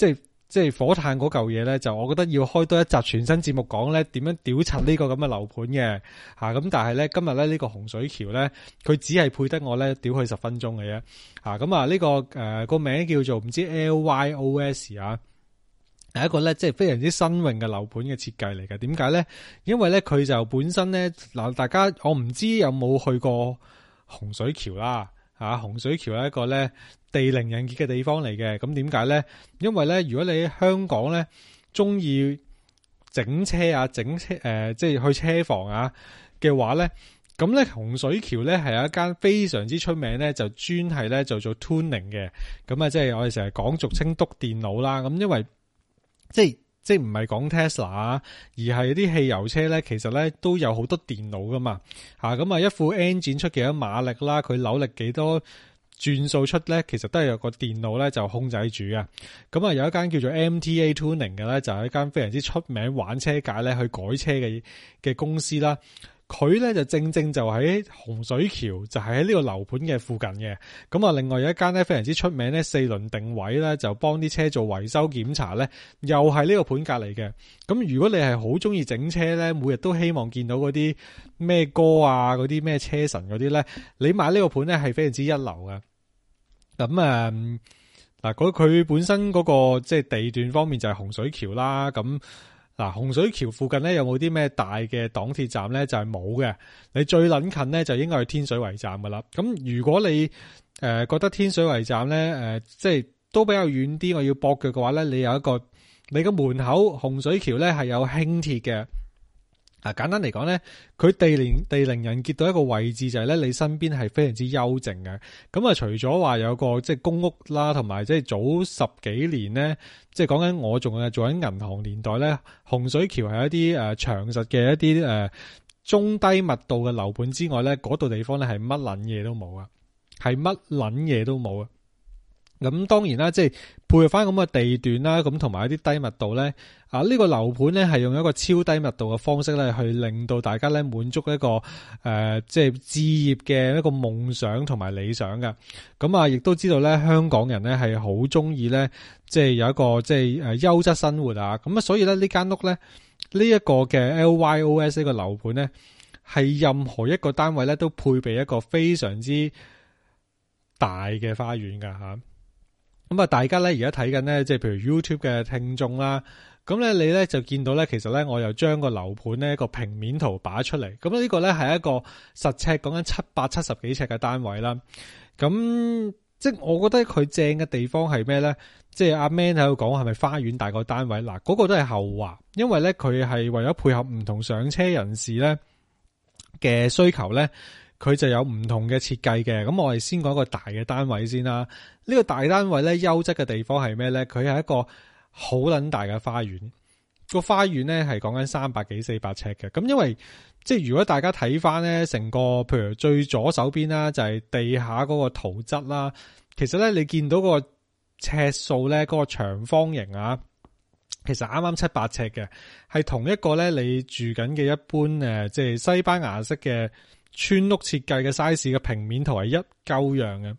即係火炭嗰嚿嘢咧，就我覺得要開多一集全新節目講咧，點樣屌柒呢個咁嘅樓盤嘅吓。咁但係咧今日咧呢個洪水橋咧，佢只係配得我咧屌佢十分鐘嘅啫吓。咁啊呢個誒個名叫做唔知 L Y O S 啊。係一個咧，即係非常之新穎嘅樓盤嘅設計嚟嘅。點解咧？因為咧，佢就本身咧，嗱，大家我唔知有冇去過洪水橋啦，吓洪水橋係一個咧地靈人傑嘅地方嚟嘅。咁點解咧？因為咧，如果你喺香港咧，中意整車啊，整車誒、呃，即係去車房啊嘅話咧，咁咧洪水橋咧係有一間非常之出名咧，就專係咧就做 tuning 嘅。咁啊，即係我哋成日講俗稱篤電腦啦。咁因為即係即係唔係講 Tesla 啊，而係啲汽油車咧，其實咧都有好多電腦噶嘛吓，咁啊一副 engine 出幾多馬力啦，佢扭力幾多轉數出咧，其實都係有個電腦咧就控制住嘅。咁啊有一間叫做 M T A Tuning 嘅咧，就係一間非常之出名玩車界咧去改車嘅嘅公司啦。佢咧就正正就喺洪水橋，就係喺呢個樓盤嘅附近嘅。咁啊，另外有一間咧非常之出名咧四輪定位咧，就幫啲車做維修檢查咧，又係呢個盤隔離嘅。咁如果你係好中意整車咧，每日都希望見到嗰啲咩歌啊，嗰啲咩車神嗰啲咧，你買呢個盤咧係非常之一流嘅。咁誒嗱，嗰佢本身嗰個即係地段方面就係洪水橋啦，咁。嗱，洪水橋附近咧有冇啲咩大嘅港鐵站咧？就係冇嘅。你最撚近咧就應該係天水圍站噶啦。咁如果你誒、呃、覺得天水圍站咧誒、呃、即係都比較遠啲，我要駁腳嘅話咧，你有一個你個門口洪水橋咧係有輕鐵嘅。啊，簡單嚟講咧，佢地靈地靈人傑到一個位置就係咧，你身邊係非常之幽靜嘅。咁啊，除咗話有個即係公屋啦，同埋即係早十幾年咧，即係講緊我仲係做緊銀行年代咧，洪水橋係一啲誒長實嘅一啲誒、呃、中低密度嘅樓盤之外咧，嗰度地方咧係乜撚嘢都冇啊，係乜撚嘢都冇啊。咁當然啦，即係配合翻咁嘅地段啦，咁同埋一啲低密度咧，啊、這個、呢個樓盤咧係用一個超低密度嘅方式咧，去令到大家咧滿足一個誒、呃、即係置業嘅一個夢想同埋理想嘅。咁啊，亦都知道咧，香港人咧係好中意咧，即係有一個即係誒優質生活啊。咁啊，所以咧呢間屋咧呢一、這個嘅 L Y O S 呢個樓盤咧，係任何一個單位咧都配備一個非常之大嘅花園噶吓。咁啊，大家咧而家睇緊咧，即係譬如 YouTube 嘅聽眾啦，咁咧你咧就見到咧，其實咧我又將個樓盤咧個平面圖擺出嚟，咁呢個咧係一個實尺講緊七百七十幾尺嘅單位啦。咁即係我覺得佢正嘅地方係咩咧？即係阿 Man 喺度講係咪花園大過單位？嗱，嗰個都係後話，因為咧佢係為咗配合唔同上車人士咧嘅需求咧。佢就有唔同嘅設計嘅，咁我哋先講一個大嘅單位先啦。呢個大單位咧，優質嘅地方係咩咧？佢係一個好撚大嘅花園，個花園咧係講緊三百幾四百尺嘅。咁因為即係如果大家睇翻咧，成個譬如最左手邊啦，就係地下嗰個圖則啦。其實咧，你見到個尺數咧，嗰個長方形啊，其實啱啱七八尺嘅，係同一個咧你住緊嘅一般誒，即係西班牙式嘅村屋設計嘅 size 嘅平面圖係一鳩樣嘅。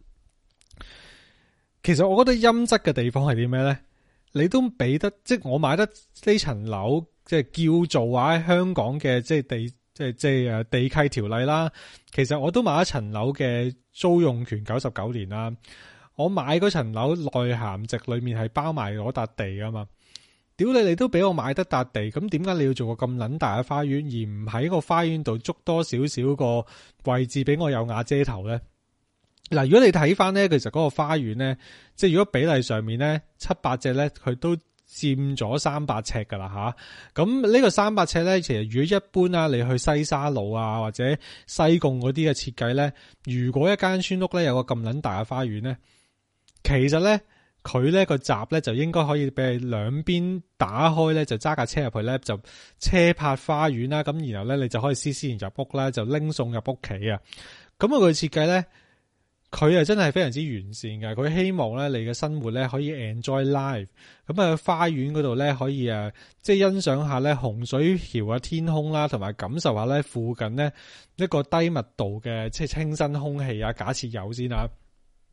其實我覺得陰質嘅地方係啲咩咧？你都俾得，即係我買得呢層樓，即係叫做話喺香港嘅即係地，即係即係誒地契條例啦。其實我都買一層樓嘅租用權九十九年啦。我買嗰層樓內涵值裏面係包埋嗰笪地噶嘛。屌你！你都俾我買得笪地，咁點解你要做個咁撚大嘅花園，而唔喺個花園度捉多少少個位置俾我有瓦遮頭咧？嗱，如果你睇翻咧，其實嗰個花園咧，即係如果比例上面咧，七八隻咧，佢都佔咗三百尺噶啦吓。咁呢個三百尺咧，其實如果一般啦，你去西沙路啊或者西貢嗰啲嘅設計咧，如果一間村屋咧有個咁撚大嘅花園咧，其實咧。佢呢個閘咧就應該可以俾你兩邊打開咧，就揸架車入去咧，就車泊花園啦。咁然後咧，你就可以斯斯然入屋啦，就拎餸入屋企啊。咁啊，佢設計咧，佢係真係非常之完善嘅。佢希望咧，你嘅生活咧可以 enjoy life。咁啊，花園嗰度咧可以誒，即係欣賞下咧洪水橋嘅天空啦，同埋感受下咧附近咧一個低密度嘅即係清新空氣啊。假設有先啊。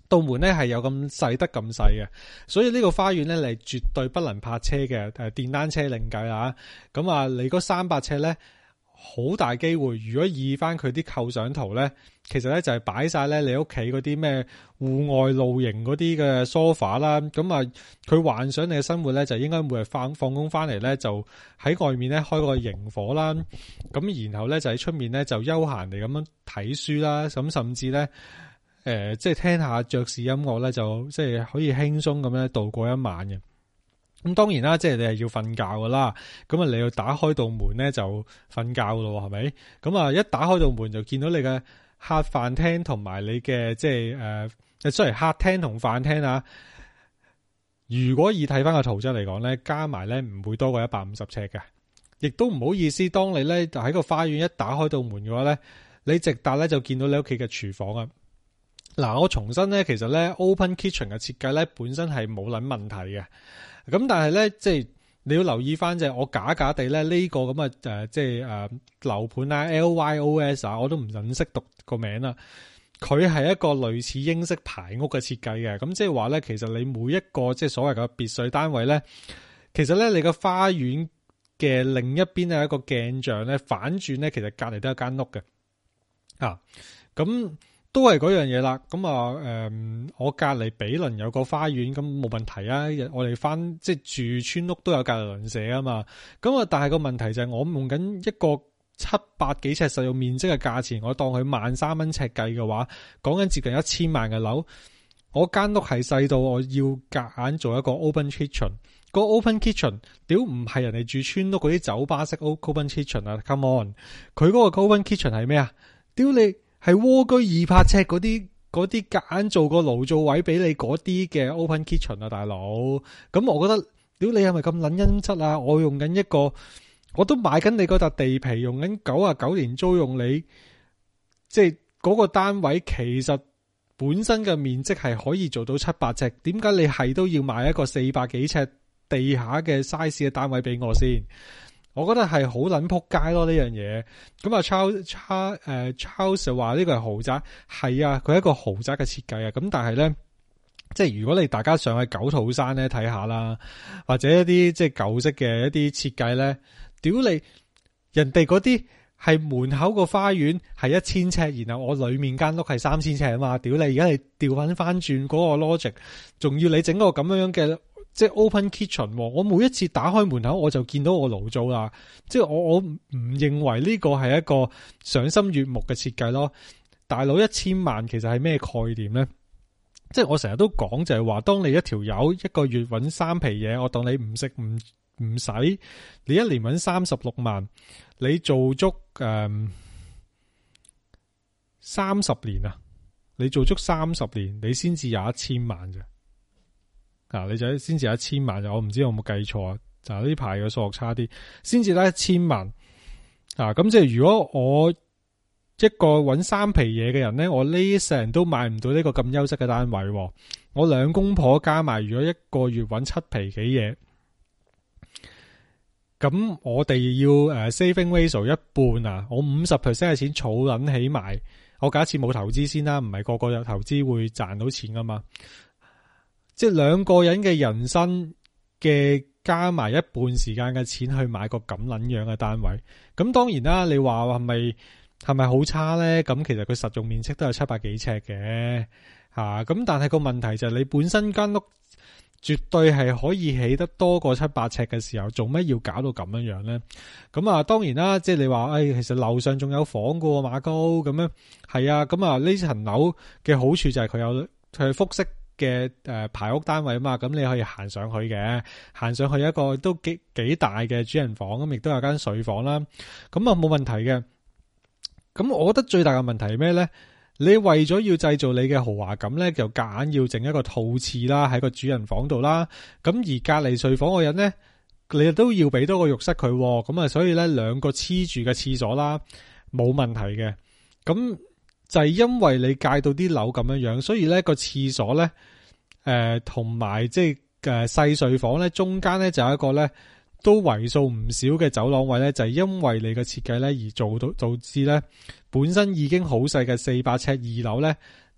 道門咧係有咁細得咁細嘅，所以呢個花園咧你絕對不能泊車嘅，誒電單車另計啦。咁啊，你嗰三百尺咧，好大機會，如果以翻佢啲構想圖咧，其實咧就係擺晒咧你屋企嗰啲咩戶外露營嗰啲嘅 sofa 啦。咁啊，佢幻想你嘅生活咧就應該每日放放工翻嚟咧就喺外面咧開個營火啦。咁然後咧就喺出面咧就休閒地咁樣睇書啦。咁甚至咧。誒、呃，即係聽下爵士音樂咧，就即係可以輕鬆咁樣度過一晚嘅。咁當然啦，即係你係要瞓覺噶啦。咁啊，你要打開道門咧就瞓覺咯，係咪？咁啊，一打開道門就見到你嘅客飯廳同埋你嘅即係誒，誒雖然客廳同飯廳啊，如果以睇翻個圖則嚟講咧，加埋咧唔會多過一百五十尺嘅。亦都唔好意思，當你咧就喺個花園一打開道門嘅話咧，你直達咧就見到你屋企嘅廚房啊。嗱，我重申咧，其實咧 open kitchen 嘅設計咧本身係冇撚問題嘅，咁但係咧即係你要留意翻就係我假假地咧呢個咁嘅誒即係誒樓盤啊 L Y O S 啊，我都唔撚識讀個名啦。佢係一個類似英式排屋嘅設計嘅，咁即係話咧，其實你每一個即係所謂嘅別墅單位咧，其實咧你個花園嘅另一邊係一個鏡像咧反轉咧，其實隔離都有間屋嘅啊，咁。都係嗰樣嘢啦，咁啊，誒、嗯，我隔籬比鄰有個花園，咁冇問題啊。我哋翻即係住村屋都有隔籬鄰舍啊嘛。咁啊，但係個問題就係我用緊一個七百幾尺實用面積嘅價錢，我當佢萬三蚊尺計嘅話，講緊接近一千萬嘅樓，我間屋係細到我要夾硬做一個 open kitchen。個 open kitchen 屌唔係人哋住村屋嗰啲酒吧式 open kitchen 啊 ，come on，佢嗰個 open kitchen 係咩啊？屌你！係蝸居二百尺嗰啲嗰啲夾硬做個爐灶位俾你嗰啲嘅 open kitchen 啊，大佬。咁我覺得，屌你係咪咁撚陰質啊？我用緊一個，我都買緊你嗰笪地皮，用緊九啊九年租用你，即係嗰個單位其實本身嘅面積係可以做到七百尺，點解你係都要買一個四百幾尺地下嘅 size 嘅單位俾我先？我覺得係好撚撲街咯呢樣嘢，咁啊 Charles Charles 誒 Charles 就話呢個係豪宅，係啊，佢係一個豪宅嘅設計啊，咁但係咧，即係如果你大家上去九肚山咧睇下啦，或者一啲即係舊式嘅一啲設計咧，屌你，人哋嗰啲係門口個花園係一千尺，然後我裏面間屋係三千尺啊嘛，屌你，而家你調翻翻轉嗰個 logic， 仲要你整個咁樣樣嘅。即係 open kitchen， 我每一次打開門口我就見到我爐灶啦。即係我我唔認為呢個係一個賞心悅目嘅設計咯。大佬一千萬其實係咩概念咧？即係我成日都講就係話，當你一條友一個月搵三皮嘢，我當你唔食唔唔使，你一年搵三十六萬，你做足誒三十年啊，你做足三十年，你先至有一千萬啫。嗱，你就先至有一千萬，就我唔知我有冇計錯啊！就呢排嘅數學差啲，先至得一千萬啊！咁即係如果我一個搵三皮嘢嘅人咧，我呢世人都買唔到呢個咁優質嘅單位。我兩公婆加埋，如果一個月搵七皮幾嘢，咁我哋要誒 saving ratio 一半啊！我五十 percent 嘅錢儲捻起埋，我假設冇投資先啦，唔係個個有投資會賺到錢噶嘛。即係兩個人嘅人生嘅加埋一半時間嘅錢去買個咁撚樣嘅單位，咁當然啦，你話係咪係咪好差咧？咁其實佢實用面積都有七百幾尺嘅吓，咁但係個問題就係你本身間屋絕對係可以起得多過七百尺嘅時候，做咩要搞到咁樣樣咧？咁啊，當然啦，即係你話誒，其實樓上仲有房噶馬高咁樣，係啊，咁啊呢層樓嘅好處就係佢有佢係複式嘅誒排屋單位啊嘛，咁你可以行上去嘅，行上去一個都幾幾大嘅主人房，咁亦都有間睡房啦，咁啊冇問題嘅。咁我覺得最大嘅問題係咩咧？你為咗要製造你嘅豪華感咧，就夾硬要整一個套廁啦，喺個主人房度啦。咁而隔離睡房嘅人咧，你都要俾多個浴室佢，咁啊，所以咧兩個黐住嘅廁所啦，冇問題嘅。咁就係因為你界到啲樓咁樣樣，所以咧個廁所咧，誒同埋即係誒細睡房咧，中間咧就有一個咧都為數唔少嘅走廊位咧，就係因為你嘅設計咧而做到導致咧本身已經好細嘅四百尺二樓咧，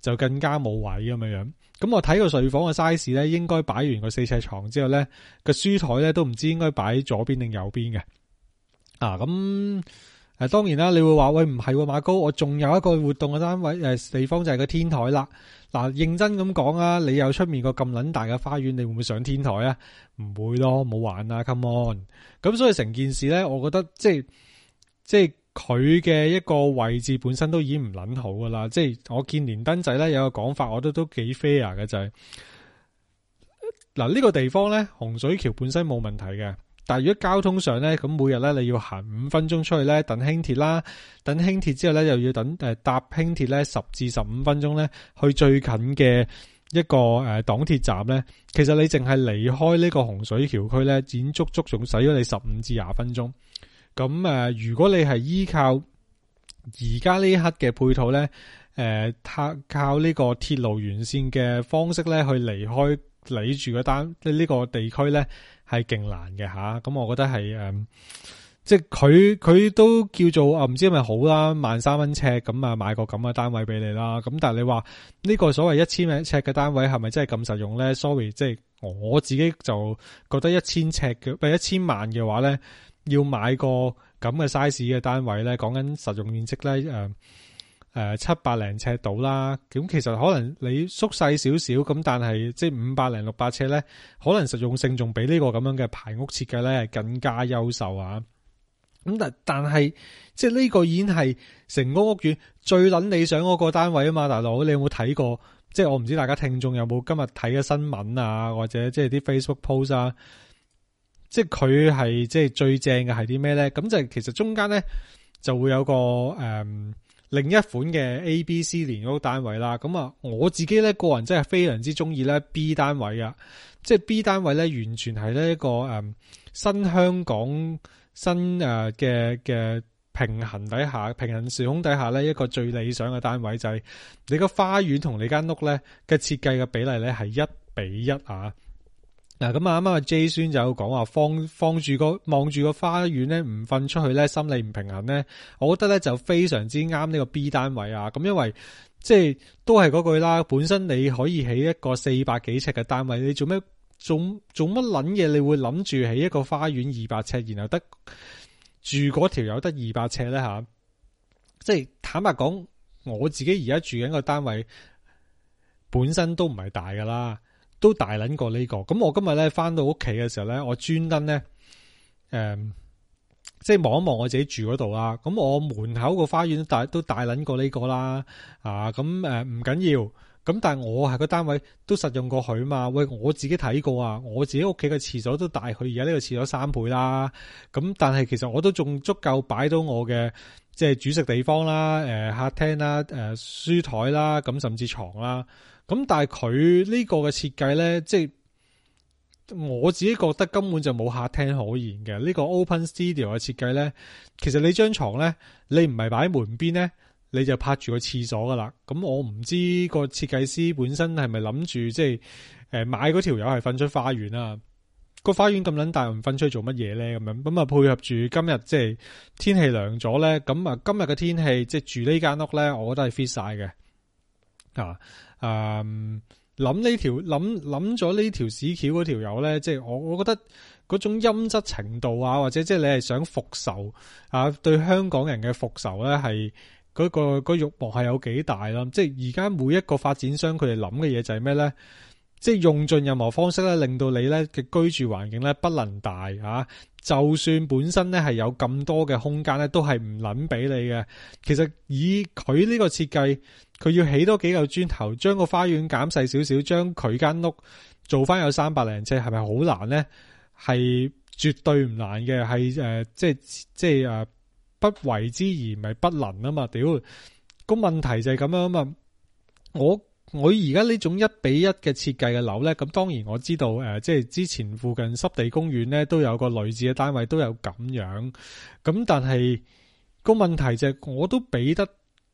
就更加冇位咁樣樣。咁我睇個睡房嘅 size 咧，應該擺完個四尺床之後咧，個書台咧都唔知應該擺左邊定右邊嘅。啊，咁誒、啊，當然啦，你會話喂唔係喎，馬高，我仲有一個活動嘅單位誒、呃、地方就係個天台啦。嗱、啊，認真咁講啊，你有出面個咁撚大嘅花園，你會唔會上天台啊？唔會咯，冇玩啊 ，come on。咁所以成件事咧，我覺得即係即係佢嘅一個位置本身都已經唔撚好噶啦。即係我見連登仔咧有個講法，我覺得都幾 fair 嘅就係、是、嗱，呢、這個地方咧，洪水橋本身冇問題嘅。但係如果交通上咧，咁每日咧你要行五分鐘出去咧，等輕鐵啦，等輕鐵之後咧又要等誒搭輕鐵咧十至十五分鐘咧去最近嘅一個誒港鐵站咧，其實你淨係離開呢個洪水橋區咧，已經足足仲使咗你十五至廿分鐘。咁誒，如果你係依靠而家呢一刻嘅配套咧，誒靠靠呢個鐵路沿線嘅方式咧去離開你住嘅單呢個地區咧。係勁難嘅吓，咁我覺得係誒、嗯，即係佢佢都叫做啊，唔知係咪好啦，萬三蚊尺咁啊，買個咁嘅單位俾你啦。咁但係你話呢個所謂一千尺嘅單位係咪真係咁實用咧 ？Sorry，即係我自己就覺得一千尺嘅，唔係一千萬嘅話咧，要買個咁嘅 size 嘅單位咧，講緊實用面積咧誒。呃誒、呃，七百零尺到啦，咁其實可能你縮細少少，咁但係即係五百零六百尺咧，可能實用性仲比呢個咁樣嘅排屋設計咧係更加優秀啊！咁但但係即係呢個已經係成個屋苑最撚理想嗰個單位啊嘛，大佬你有冇睇過？即係我唔知大家聽眾有冇今日睇嘅新聞啊，或者即係啲 Facebook post 啊，即係佢係即係最正嘅係啲咩咧？咁就係其實中間咧就會有個誒。嗯另一款嘅 A、B、C 連嗰個單位啦，咁啊，我自己咧個人真係非常之中意咧 B 單位啊，即係 B 單位咧完全係呢一個誒、嗯、新香港新誒嘅嘅平衡底下，平衡時空底下咧一個最理想嘅單位就係你個花園同你間屋咧嘅設計嘅比例咧係一比一啊。嗱咁啊，啱啱阿 J 孫就有講話放放住個望住個花園咧，唔瞓出去咧，心理唔平衡咧。我覺得咧就非常之啱呢個 B 單位啊。咁因為即係都係嗰句啦，本身你可以起一個四百幾尺嘅單位，你做咩做做乜撚嘢？你會諗住起一個花園二百尺，然後得住嗰條友得二百尺咧吓？即係坦白講，我自己而家住緊個單位本身都唔係大噶啦。都大撚過呢、這個，咁我今日咧翻到屋企嘅時候咧，我專登咧，誒、嗯，即係望一望我自己住嗰度啦。咁我門口個花園都大都大撚過呢個啦，啊，咁誒唔緊要，咁但係我係個單位都實用過佢嘛。喂，我自己睇過啊，我自己屋企嘅廁所都大佢而家呢個廁所三倍啦。咁但係其實我都仲足夠擺到我嘅即係煮食地方啦，誒、呃，客廳啦，誒、呃，書台啦，咁甚至床啦。咁但係佢呢個嘅設計咧，即係我自己覺得根本就冇客廳可言嘅。呢個 Open Studio 嘅設計咧，其實你張床咧，你唔係擺喺門邊咧，你就拍住個廁所噶啦。咁我唔知個設計師本身係咪諗住即係誒買嗰條友係瞓出花園啊？個花園咁撚大，唔瞓出去做乜嘢咧？咁樣咁啊，配合住今日即係天氣涼咗咧，咁啊今日嘅天氣即係住呢間屋咧，我覺得係 fit 晒嘅啊。誒，諗呢條諗諗咗呢條屎橋嗰條友咧，即係我我覺得嗰種陰質程度啊，或者即係你係想復仇啊，對香港人嘅復仇咧，係嗰個嗰個慾望係有幾大啦？即係而家每一個發展商佢哋諗嘅嘢就係咩咧？即係用盡任何方式咧，令到你咧嘅居住環境咧不能大啊！就算本身咧係有咁多嘅空間咧，都係唔撚俾你嘅。其實以佢呢個設計，佢要起多幾嚿磚頭，將個花園減細少少，將佢間屋做翻有三百零尺，係咪好難咧？係絕對唔難嘅，係誒、呃，即係即係誒、呃，不為之而唔係不能啊嘛！屌，個問題就係咁樣啊嘛！我我而家呢種一比一嘅設計嘅樓咧，咁當然我知道誒、呃，即係之前附近濕地公園咧都有個類似嘅單位，都有咁樣。咁但係個問題就係我都俾得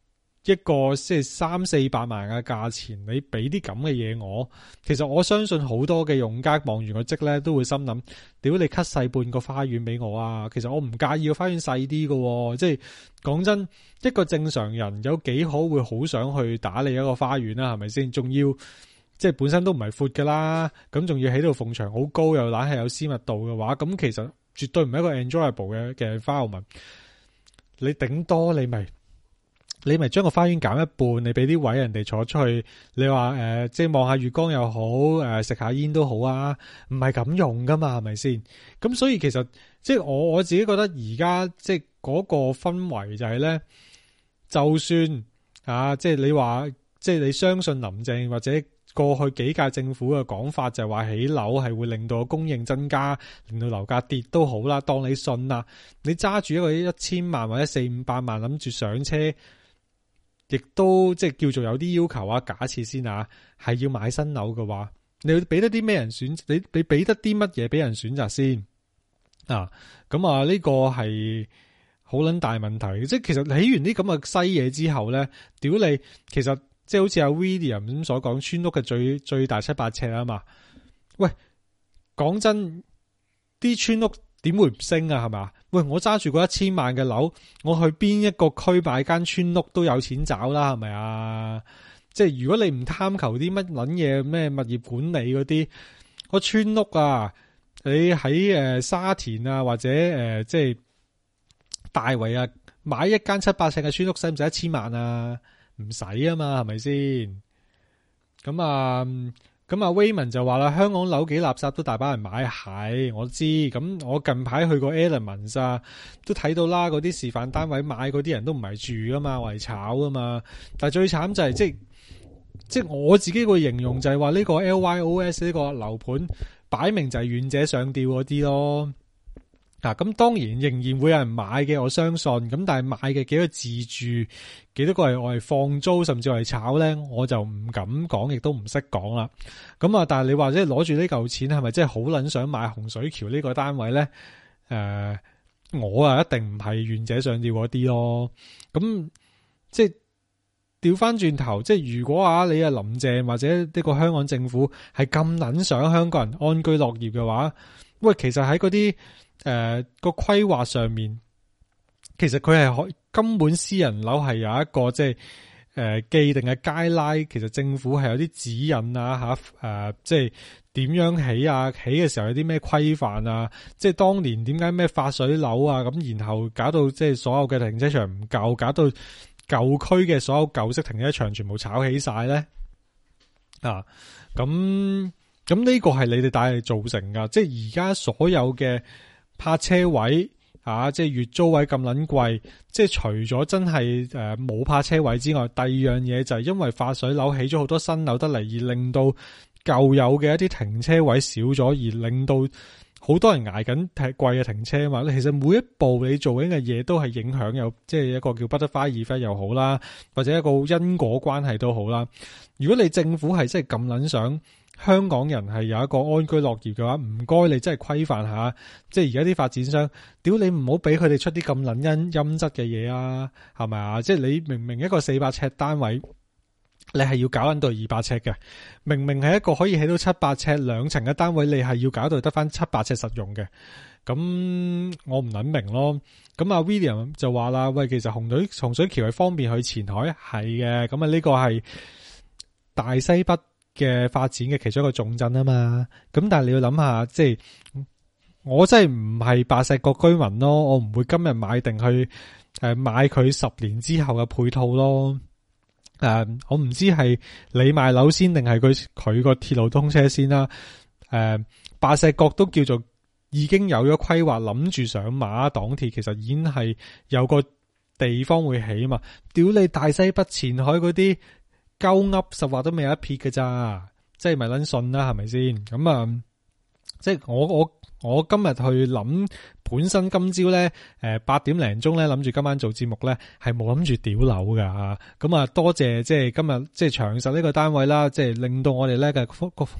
一個即係三四百萬嘅價錢，你俾啲咁嘅嘢我，其實我相信好多嘅用家望完個積咧，都會心諗：屌你 cut 細半個花園俾我啊！其實我唔介意個花園細啲嘅，即係講真，一個正常人有幾可會好想去打理一個花園啦，係咪先？仲要即係本身都唔係闊噶啦，咁仲要起到縫牆好高，又懶係有私密度嘅話，咁其實絕對唔係一個 enjoyable 嘅嘅 environment。你頂多你咪。你咪將個花園減一半，你俾啲位人哋坐出去。你話誒、呃，即係望下月光又好，誒、呃、食下煙都好啊。唔係咁用噶嘛，係咪先？咁所以其實即係我我自己覺得而家即係嗰個氛圍就係咧，就算啊，即係你話即係你相信林鄭或者過去幾屆政府嘅講法，就係話起樓係會令到供應增加，令到樓價跌都好啦。當你信啦，你揸住一個一千萬或者四五百萬諗住上車。亦都即係叫做有啲要求啊！假設先啊，係要買新樓嘅話，你俾得啲咩人選？你你俾得啲乜嘢俾人選擇先啊？咁啊，呢個係好撚大問題。即係其實起完啲咁嘅西嘢之後咧，屌你！其實即係好似阿 William 咁所講，村屋嘅最最大七八尺啊嘛。喂，講真，啲村屋點會唔升啊？係咪？喂，我揸住嗰一千萬嘅樓，我去邊一個區買間村屋都有錢找啦，係咪啊？即係如果你唔貪求啲乜撚嘢咩物業管理嗰啲，個村屋啊，你喺誒、呃、沙田啊或者誒、呃、即係大圍啊買一間七八尺嘅村屋，使唔使一千萬啊？唔使啊嘛，係咪先？咁啊。咁啊 Wayman 就話啦，香港樓幾垃圾都大把人買，係我知。咁我近排去過 Elements 啊，都睇到啦，嗰啲示範單位買嗰啲人都唔係住噶嘛，為炒噶嘛。但係最慘就係、是、即係即係我自己個形容就係話呢個 L Y O S 呢個樓盤擺明就係願者上釣嗰啲咯。嗱，咁當然仍然會有人買嘅，我相信。咁但係買嘅幾多自住，幾多個係我係放租，甚至係炒咧，我就唔敢講，亦都唔識講啦。咁啊，但係你話即係攞住呢嚿錢，係咪真係好撚想買洪水橋呢個單位咧？誒、呃，我啊一定唔係願者上釣嗰啲咯。咁即係調翻轉頭，即係如果啊你啊林鄭或者呢個香港政府係咁撚想香港人安居樂業嘅話，喂，其實喺嗰啲誒、呃，個規劃上面，其實佢係可根本私人樓係有一個即係誒既定嘅guideline，其實政府係有啲指引啊吓，誒、呃、即係點樣起啊，起嘅時候有啲咩規範啊，即係當年點解咩發水樓啊，咁然後搞到即係所有嘅停車場唔夠，搞到舊區嘅所有舊式停車場全部炒起晒咧啊，咁咁呢個係你哋帶嚟造成噶，即係而家所有嘅泊車位啊，即係月租位咁撚貴，即係除咗真係誒冇泊車位之外，第二樣嘢就係因為發水樓起咗好多新樓得嚟，而令到舊有嘅一啲停車位少咗，而令到好多人捱緊貴嘅停車嘛。其實每一步你做緊嘅嘢都係影響有，即係一個叫 butterfly effect 又好啦，或者一個因果關係都好啦。如果你政府係真係咁撚想香港人係有一個安居樂業嘅話，唔該你真係規範下，即係而家啲發展商，屌你唔好俾佢哋出啲咁撚陰陰質嘅嘢啊，係咪啊？即係你明明一個四百尺單位，你係要搞緊到二百尺嘅，明明係一個可以起到七百尺兩層嘅單位，你係要搞到得翻七百尺實用嘅，咁我唔諗明咯。咁阿 William 就話啦，喂，其實洪水洪水橋係方便去前海，係嘅，咁啊呢個係大西北嘅發展嘅其中一個重鎮啊嘛，咁但係你要諗下，即係我真係唔係白石角居民咯，我唔會今日買定去誒買佢十年之後嘅配套咯。誒、呃，我唔知係你買樓先定係佢佢個鐵路通車先啦。誒、呃，白石角都叫做已經有咗規劃，諗住上馬港鐵，其實已經係有個地方會起嘛。屌你大西北前海嗰啲鳩噏實話都未有一撇嘅咋，即係咪撚信啦？係咪先？咁啊，即係我我我今日去諗，本身今朝咧誒八點零鐘咧諗住今晚做節目咧，係冇諗住屌樓噶吓。咁啊，多謝即係今日即係長實呢個單位啦，即係令到我哋咧嘅個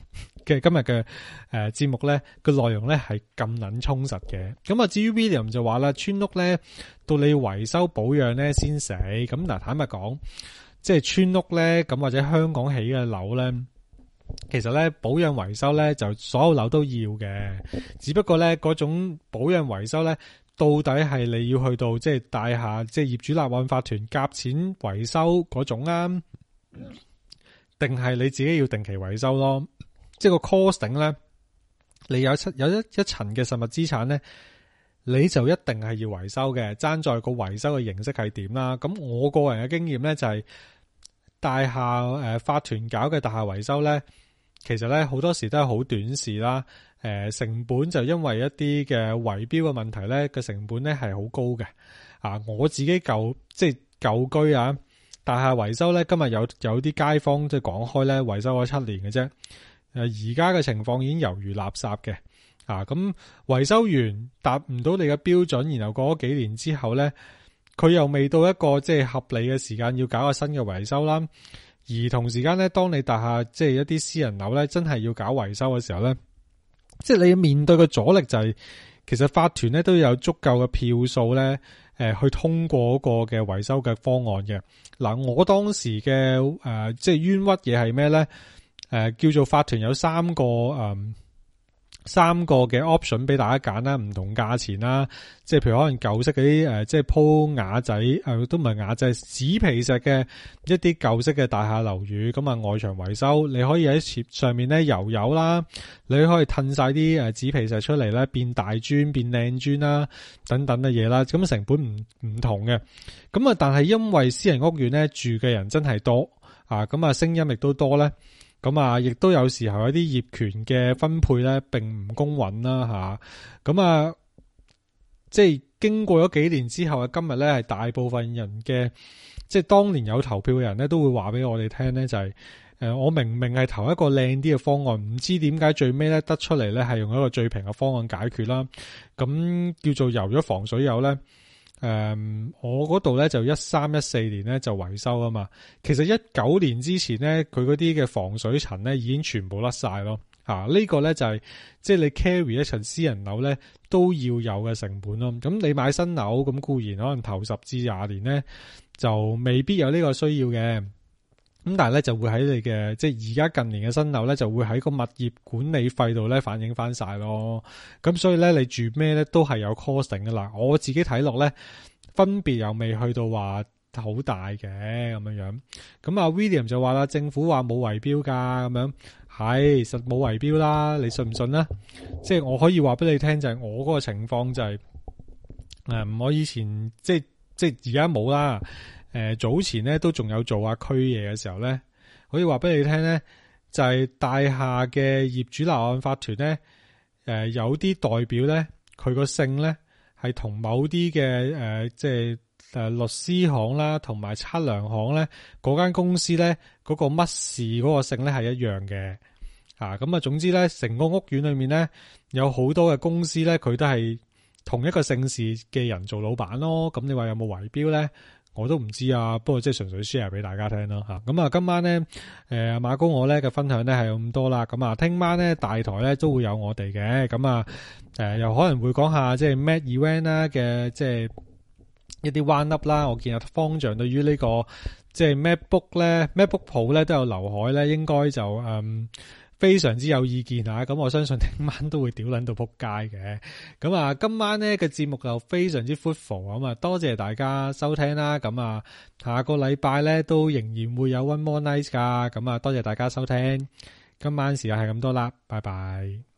嘅今日嘅誒節目咧個內容咧係咁撚充實嘅。咁啊，至於 William 就話啦，村屋咧到你維修保養咧先死。咁嗱，坦白講，即係村屋咧咁或者香港起嘅樓咧，其實咧保養維修咧就所有樓都要嘅，只不過咧嗰種保養維修咧到底係你要去到即係大廈即係業主立案法團夾錢維修嗰種啊，定係你自己要定期維修咯？即係個 costing 咧，你有七有一一層嘅實物資產咧，你就一定係要維修嘅，爭在個維修嘅形式係點啦。咁我個人嘅經驗咧就係、是、大廈誒、呃、法團搞嘅大廈維修咧，其實咧好多時都係好短視啦。誒、呃、成本就因為一啲嘅圍標嘅問題咧，個成本咧係好高嘅。啊，我自己舊即係舊居啊，大廈維修咧，今日有有啲街坊即係講開咧，維修咗七年嘅啫。誒，而家嘅情況已經猶如垃圾嘅，啊，咁維修完達唔到你嘅標準，然後過咗幾年之後咧，佢又未到一個即係合理嘅時間要搞個新嘅維修啦。而同時間咧，當你大廈即係一啲私人樓咧，真係要搞維修嘅時候咧，即係你面對嘅阻力就係、是，其實法團咧都有足夠嘅票數咧，誒、呃，去通過嗰個嘅維修嘅方案嘅。嗱、啊，我當時嘅誒、呃，即係冤屈嘢係咩咧？誒、呃，叫做法團有三個誒、嗯，三個嘅 option 俾大家揀啦，唔同價錢啦，即係譬如可能舊式嗰啲誒，即係鋪瓦仔誒、呃，都唔係瓦仔，紙皮石嘅一啲舊式嘅大廈樓宇，咁啊外牆維修，你可以喺上面咧油油啦，你可以褪晒啲誒紙皮石出嚟咧，變大磚、變靚磚啦，等等嘅嘢啦，咁成本唔唔同嘅，咁啊，但係因為私人屋苑咧住嘅人真係多啊，咁啊聲音亦都多咧。咁啊，亦都有時候有啲業權嘅分配咧，並唔公允啦吓。咁啊，即係經過咗幾年之後啊，今日咧係大部分人嘅，即係當年有投票嘅人咧，都會話俾我哋聽咧，就係、是、誒，我明明係投一個靚啲嘅方案，唔知點解最尾咧得出嚟咧係用一個最平嘅方案解決啦。咁叫做油咗防水油咧。誒、嗯，我嗰度咧就一三一四年咧就維修啊嘛，其實一九年之前咧，佢嗰啲嘅防水層咧已經全部甩晒咯，啊，這個、呢個咧就係、是、即係你 carry 一層私人樓咧都要有嘅成本咯。咁你買新樓咁固然可能頭十至廿年咧就未必有呢個需要嘅。咁但係咧就會喺你嘅即係而家近年嘅新樓咧就會喺個物業管理費度咧反映翻晒咯。咁所以咧你住咩咧都係有 costing 噶啦。我自己睇落咧分別又未去到話好大嘅咁樣樣。咁啊 William 就話啦，政府話冇圍標噶咁樣，係實冇圍標啦，你信唔信啦？即係我可以話俾你聽就係我嗰個情況就係、是、誒、嗯，我以前即係即係而家冇啦。誒、呃，早前咧都仲有做下區嘢嘅時候咧，可以話俾你聽咧，就係、是、大廈嘅業主立案法團咧，誒、呃、有啲代表咧，佢個姓咧係同某啲嘅誒，即係誒律師行啦，同埋測量行咧，嗰間公司咧嗰、那個乜事嗰個姓咧係一樣嘅，啊，咁啊，總之咧，成個屋苑裏面咧有好多嘅公司咧，佢都係同一個姓氏嘅人做老闆咯。咁你話有冇圍標咧？我都唔知啊，不過即係純粹 share 俾大家聽啦吓。咁啊，今晚咧，誒、呃、馬高我咧嘅分享咧係咁多啦。咁啊，聽晚咧大台咧都會有我哋嘅。咁啊，誒、呃、又可能會講下即係 Mac Event 啦嘅，即係一啲 one up 啦。我見阿方丈對於呢、這個即係 MacBook 咧 ，MacBook Pro 咧都有劉海咧，應該就嗯。非常之有意見啊！咁我相信聽晚都會屌撚到撲街嘅。咁啊，今晚呢個節目就非常之 fruitful 咁啊，多謝大家收聽啦。咁啊，下個禮拜咧都仍然會有 One More Night 噶。咁啊，多謝大家收聽。今晚時間係咁多啦，拜拜。